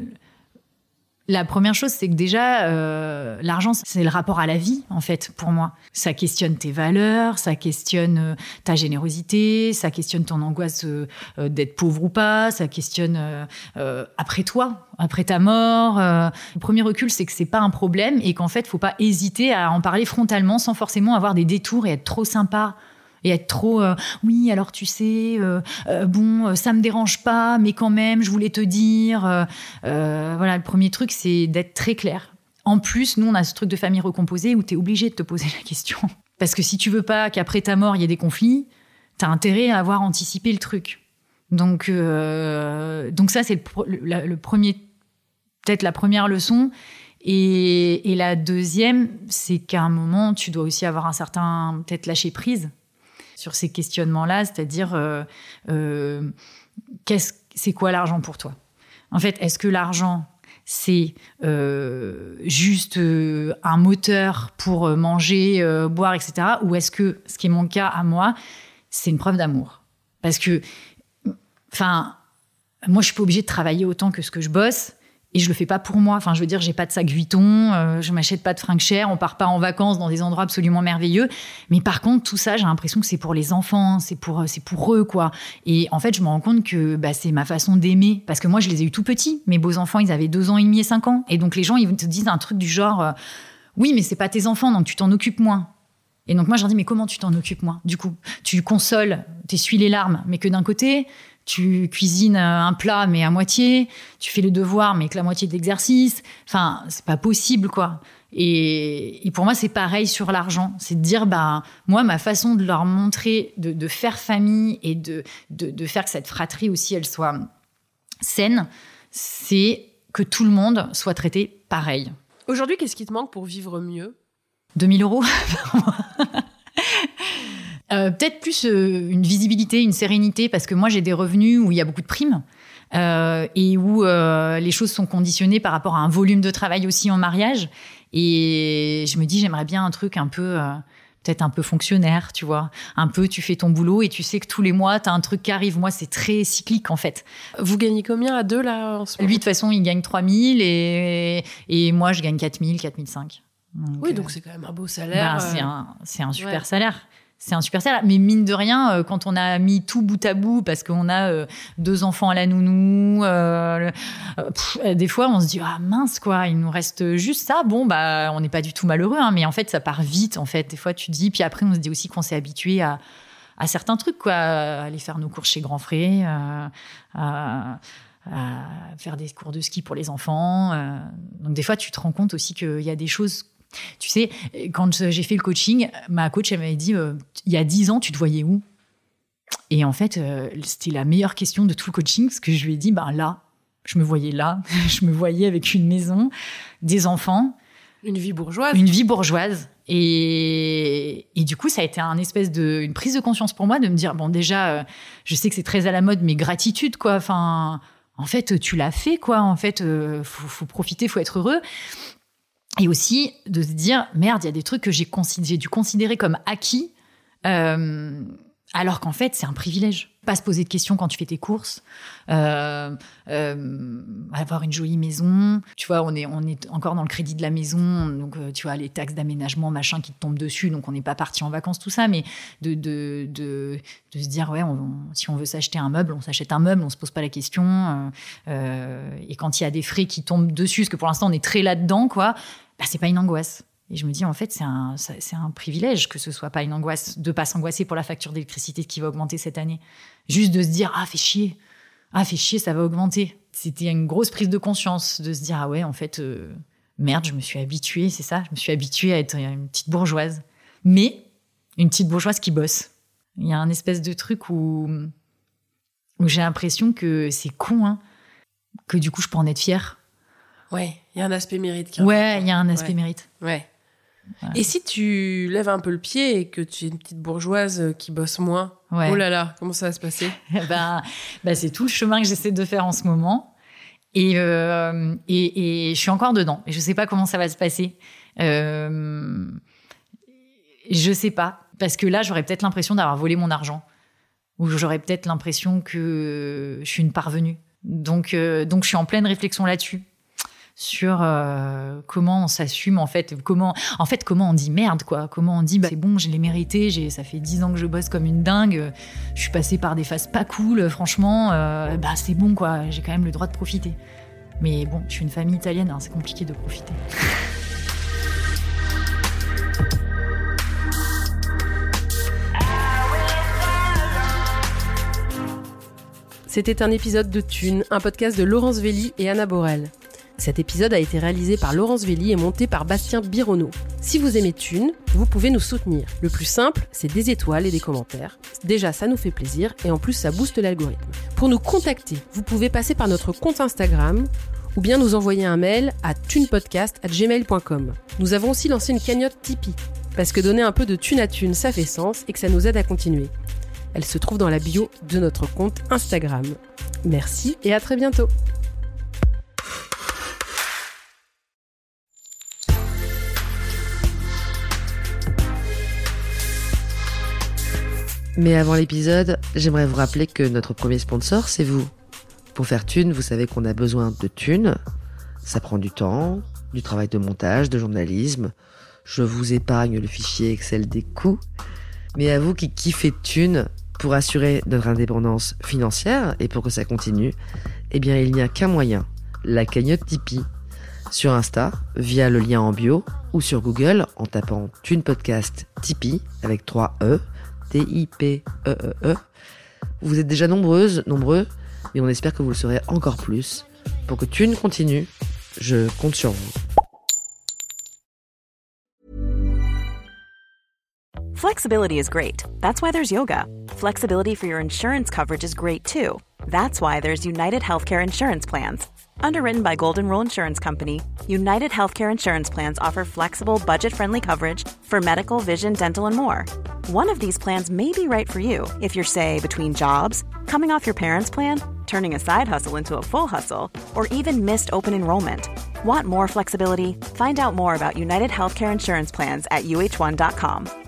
La première chose, c'est que déjà, euh, l'argent, c'est le rapport à la vie, en fait, pour moi. Ça questionne tes valeurs, ça questionne euh, ta générosité, ça questionne ton angoisse euh, euh, d'être pauvre ou pas, ça questionne euh, euh, après toi, après ta mort. Euh. Le premier recul, c'est que c'est pas un problème et qu'en fait, faut pas hésiter à en parler frontalement sans forcément avoir des détours et être trop sympa. Et être trop, euh, oui, alors tu sais, euh, euh, bon, ça me dérange pas, mais quand même, je voulais te dire. Euh, euh, voilà, le premier truc, c'est d'être très clair. En plus, nous, on a ce truc de famille recomposée où t'es obligé de te poser la question. Parce que si tu veux pas qu'après ta mort, il y ait des conflits, t'as intérêt à avoir anticipé le truc. Donc, euh, donc ça, c'est le, le, le premier, peut-être la première leçon. Et, et la deuxième, c'est qu'à un moment, tu dois aussi avoir un certain, peut-être lâcher prise sur ces questionnements-là, c'est-à-dire euh, euh, qu'est-ce, c'est quoi l'argent pour toi ? En fait, est-ce que l'argent, c'est euh, juste euh, un moteur pour manger, euh, boire, et cetera. Ou est-ce que, ce qui est mon cas à moi, c'est une preuve d'amour ? Parce que, enfin, moi, je suis pas obligée de travailler autant que ce que je bosse. Et je le fais pas pour moi. Enfin, je veux dire, j'ai pas de sac Vuitton, euh, je m'achète pas de fringues chères, on part pas en vacances dans des endroits absolument merveilleux. Mais par contre, tout ça, j'ai l'impression que c'est pour les enfants, c'est pour, c'est pour eux, quoi. Et en fait, je me rends compte que bah, c'est ma façon d'aimer. Parce que moi, je les ai eus tout petits. Mes beaux-enfants, ils avaient deux ans et demi et cinq ans. Et donc, les gens, ils te disent un truc du genre, euh, oui, mais c'est pas tes enfants, donc tu t'en occupes moins. Et donc, moi, je leur dis, mais comment tu t'en occupes moins ? Du coup, tu consoles, t'essuies les larmes, mais que d'un côté... Tu cuisines un plat, mais à moitié. Tu fais le devoir, mais que la moitié de l'exercice. Enfin, c'est pas possible, quoi. Et, et pour moi, c'est pareil sur l'argent. C'est de dire, bah, moi, ma façon de leur montrer, de, de faire famille et de, de, de faire que cette fratrie aussi, elle soit saine, c'est que tout le monde soit traité pareil. Aujourd'hui, qu'est-ce qui te manque pour vivre mieux ? deux mille euros par mois. Euh, peut-être plus euh, une visibilité, une sérénité, parce que moi, j'ai des revenus où il y a beaucoup de primes euh, et où euh, les choses sont conditionnées par rapport à un volume de travail aussi en mariage. Et je me dis, j'aimerais bien un truc un peu, euh, peut-être un peu fonctionnaire, tu vois. Un peu, tu fais ton boulot et tu sais que tous les mois, tu as un truc qui arrive. Moi, c'est très cyclique, en fait. Vous gagnez combien à deux, là, en ce moment ? Lui, de toute façon, il gagne trois mille et, et moi, je gagne quatre mille, quatre mille cinq. Donc, oui, donc c'est quand même un beau salaire. Ben, c'est, un, c'est un super ouais. salaire. C'est un super salaire. Mais mine de rien, quand on a mis tout bout à bout, parce qu'on a euh, deux enfants à la nounou, euh, pff, des fois, on se dit, ah mince, quoi, il nous reste juste ça. Bon, bah, on n'est pas du tout malheureux, hein, mais en fait, ça part vite, en fait. Des fois, tu te dis, puis après, on se dit aussi qu'on s'est habitué à, à certains trucs, quoi, à aller faire nos cours chez Grand Frais, euh, à, à faire des cours de ski pour les enfants. Euh. Donc, des fois, tu te rends compte aussi qu'il y a des choses. Tu sais, quand j'ai fait le coaching, ma coach, elle m'avait dit, euh, il y a dix ans, tu te voyais où ? Et en fait, euh, c'était la meilleure question de tout le coaching, parce que je lui ai dit, ben là, je me voyais là, je me voyais avec une maison, des enfants. Une vie bourgeoise. Une vie bourgeoise. Et, et du coup, ça a été un espèce de, une prise de conscience pour moi de me dire, bon, déjà, euh, je sais que c'est très à la mode, mais gratitude, quoi. Enfin, en fait, tu l'as fait, quoi. En fait, euh, faut, faut profiter, faut être heureux. Et aussi de se dire, merde, il y a des trucs que j'ai, considéré, j'ai dû considérer comme acquis, euh, alors qu'en fait, c'est un privilège. Pas se poser de questions quand tu fais tes courses, euh, euh, avoir une jolie maison. Tu vois, on est, on est encore dans le crédit de la maison, donc euh, tu vois, les taxes d'aménagement, machin, qui te tombent dessus, donc on n'est pas parti en vacances, tout ça, mais de, de, de, de se dire, ouais, on, on, si on veut s'acheter un meuble, on s'achète un meuble, on se pose pas la question. Euh, euh, et quand il y a des frais qui tombent dessus, parce que pour l'instant, on est très là-dedans, quoi, bah, c'est pas une angoisse. Et je me dis, en fait, c'est un, c'est un privilège que ce soit pas une angoisse, de pas s'angoisser pour la facture d'électricité qui va augmenter cette année. Juste de se dire, ah, fais chier. Ah, fais chier, ça va augmenter. C'était une grosse prise de conscience de se dire, ah ouais, en fait, euh, merde, je me suis habituée, c'est ça. Je me suis habituée à être une petite bourgeoise. Mais une petite bourgeoise qui bosse. Il y a un espèce de truc où, où j'ai l'impression que c'est con, hein, que du coup, je peux en être fière. Ouais, il y a un aspect mérite. Qui ouais, il y a un aspect ouais. mérite. Ouais. Voilà. Et si tu lèves un peu le pied et que tu es une petite bourgeoise qui bosse moins, ouais. oh là là, comment ça va se passer ? ben, ben, c'est tout le chemin que j'essaie de faire en ce moment. Et, euh, et, et je suis encore dedans. Et je ne sais pas comment ça va se passer. Euh, je ne sais pas. Parce que là, j'aurais peut-être l'impression d'avoir volé mon argent. Ou j'aurais peut-être l'impression que je suis une parvenue. Donc, euh, donc je suis en pleine réflexion là-dessus. Sur euh, comment on s'assume, en fait, comment, en fait, comment on dit merde, quoi. Comment on dit, bah, c'est bon, je l'ai mérité, j'ai, ça fait dix ans que je bosse comme une dingue, je suis passée par des phases pas cool, franchement, euh, bah, c'est bon, quoi, j'ai quand même le droit de profiter. Mais bon, je suis une famille italienne, hein, c'est compliqué de profiter. C'était un épisode de Thune, un podcast de Laurence Velli et Anna Borel. Cet épisode a été réalisé par Laurence Velli et monté par Bastien Bironneau. Si vous aimez Thune, vous pouvez nous soutenir. Le plus simple, c'est des étoiles et des commentaires. Déjà, ça nous fait plaisir et en plus, ça booste l'algorithme. Pour nous contacter, vous pouvez passer par notre compte Instagram ou bien nous envoyer un mail à thunepodcast arobase gmail point com. Nous avons aussi lancé une cagnotte Tipeee, parce que donner un peu de thune à thune, ça fait sens et que ça nous aide à continuer. Elle se trouve dans la bio de notre compte Instagram. Merci et à très bientôt. Mais avant l'épisode, j'aimerais vous rappeler que notre premier sponsor, c'est vous. Pour faire Thune, vous savez qu'on a besoin de thunes. Ça prend du temps, du travail de montage, de journalisme. Je vous épargne le fichier Excel des coûts. Mais à vous qui kiffez Thune, pour assurer notre indépendance financière et pour que ça continue, eh bien il n'y a qu'un moyen, la cagnotte Tipeee. Sur Insta, via le lien en bio, ou sur Google en tapant Thune Podcast Tipeee avec trois E, T I P E E E. Vous êtes déjà nombreuses, nombreux, mais on espère que vous le serez encore plus. Pour que Thune continue, je compte sur vous. Flexibility is great. That's why there's yoga. Flexibility for your insurance coverage is great too. That's why there's United Healthcare Insurance Plans. Underwritten by Golden Rule Insurance Company, United Healthcare Insurance Plans offer flexible, budget-friendly coverage for medical, vision, dental, and more. One of these plans may be right for you if you're, say, between jobs, coming off your parents' plan, turning a side hustle into a full hustle, or even missed open enrollment. Want more flexibility? Find out more about United Healthcare Insurance Plans at U H one dot com.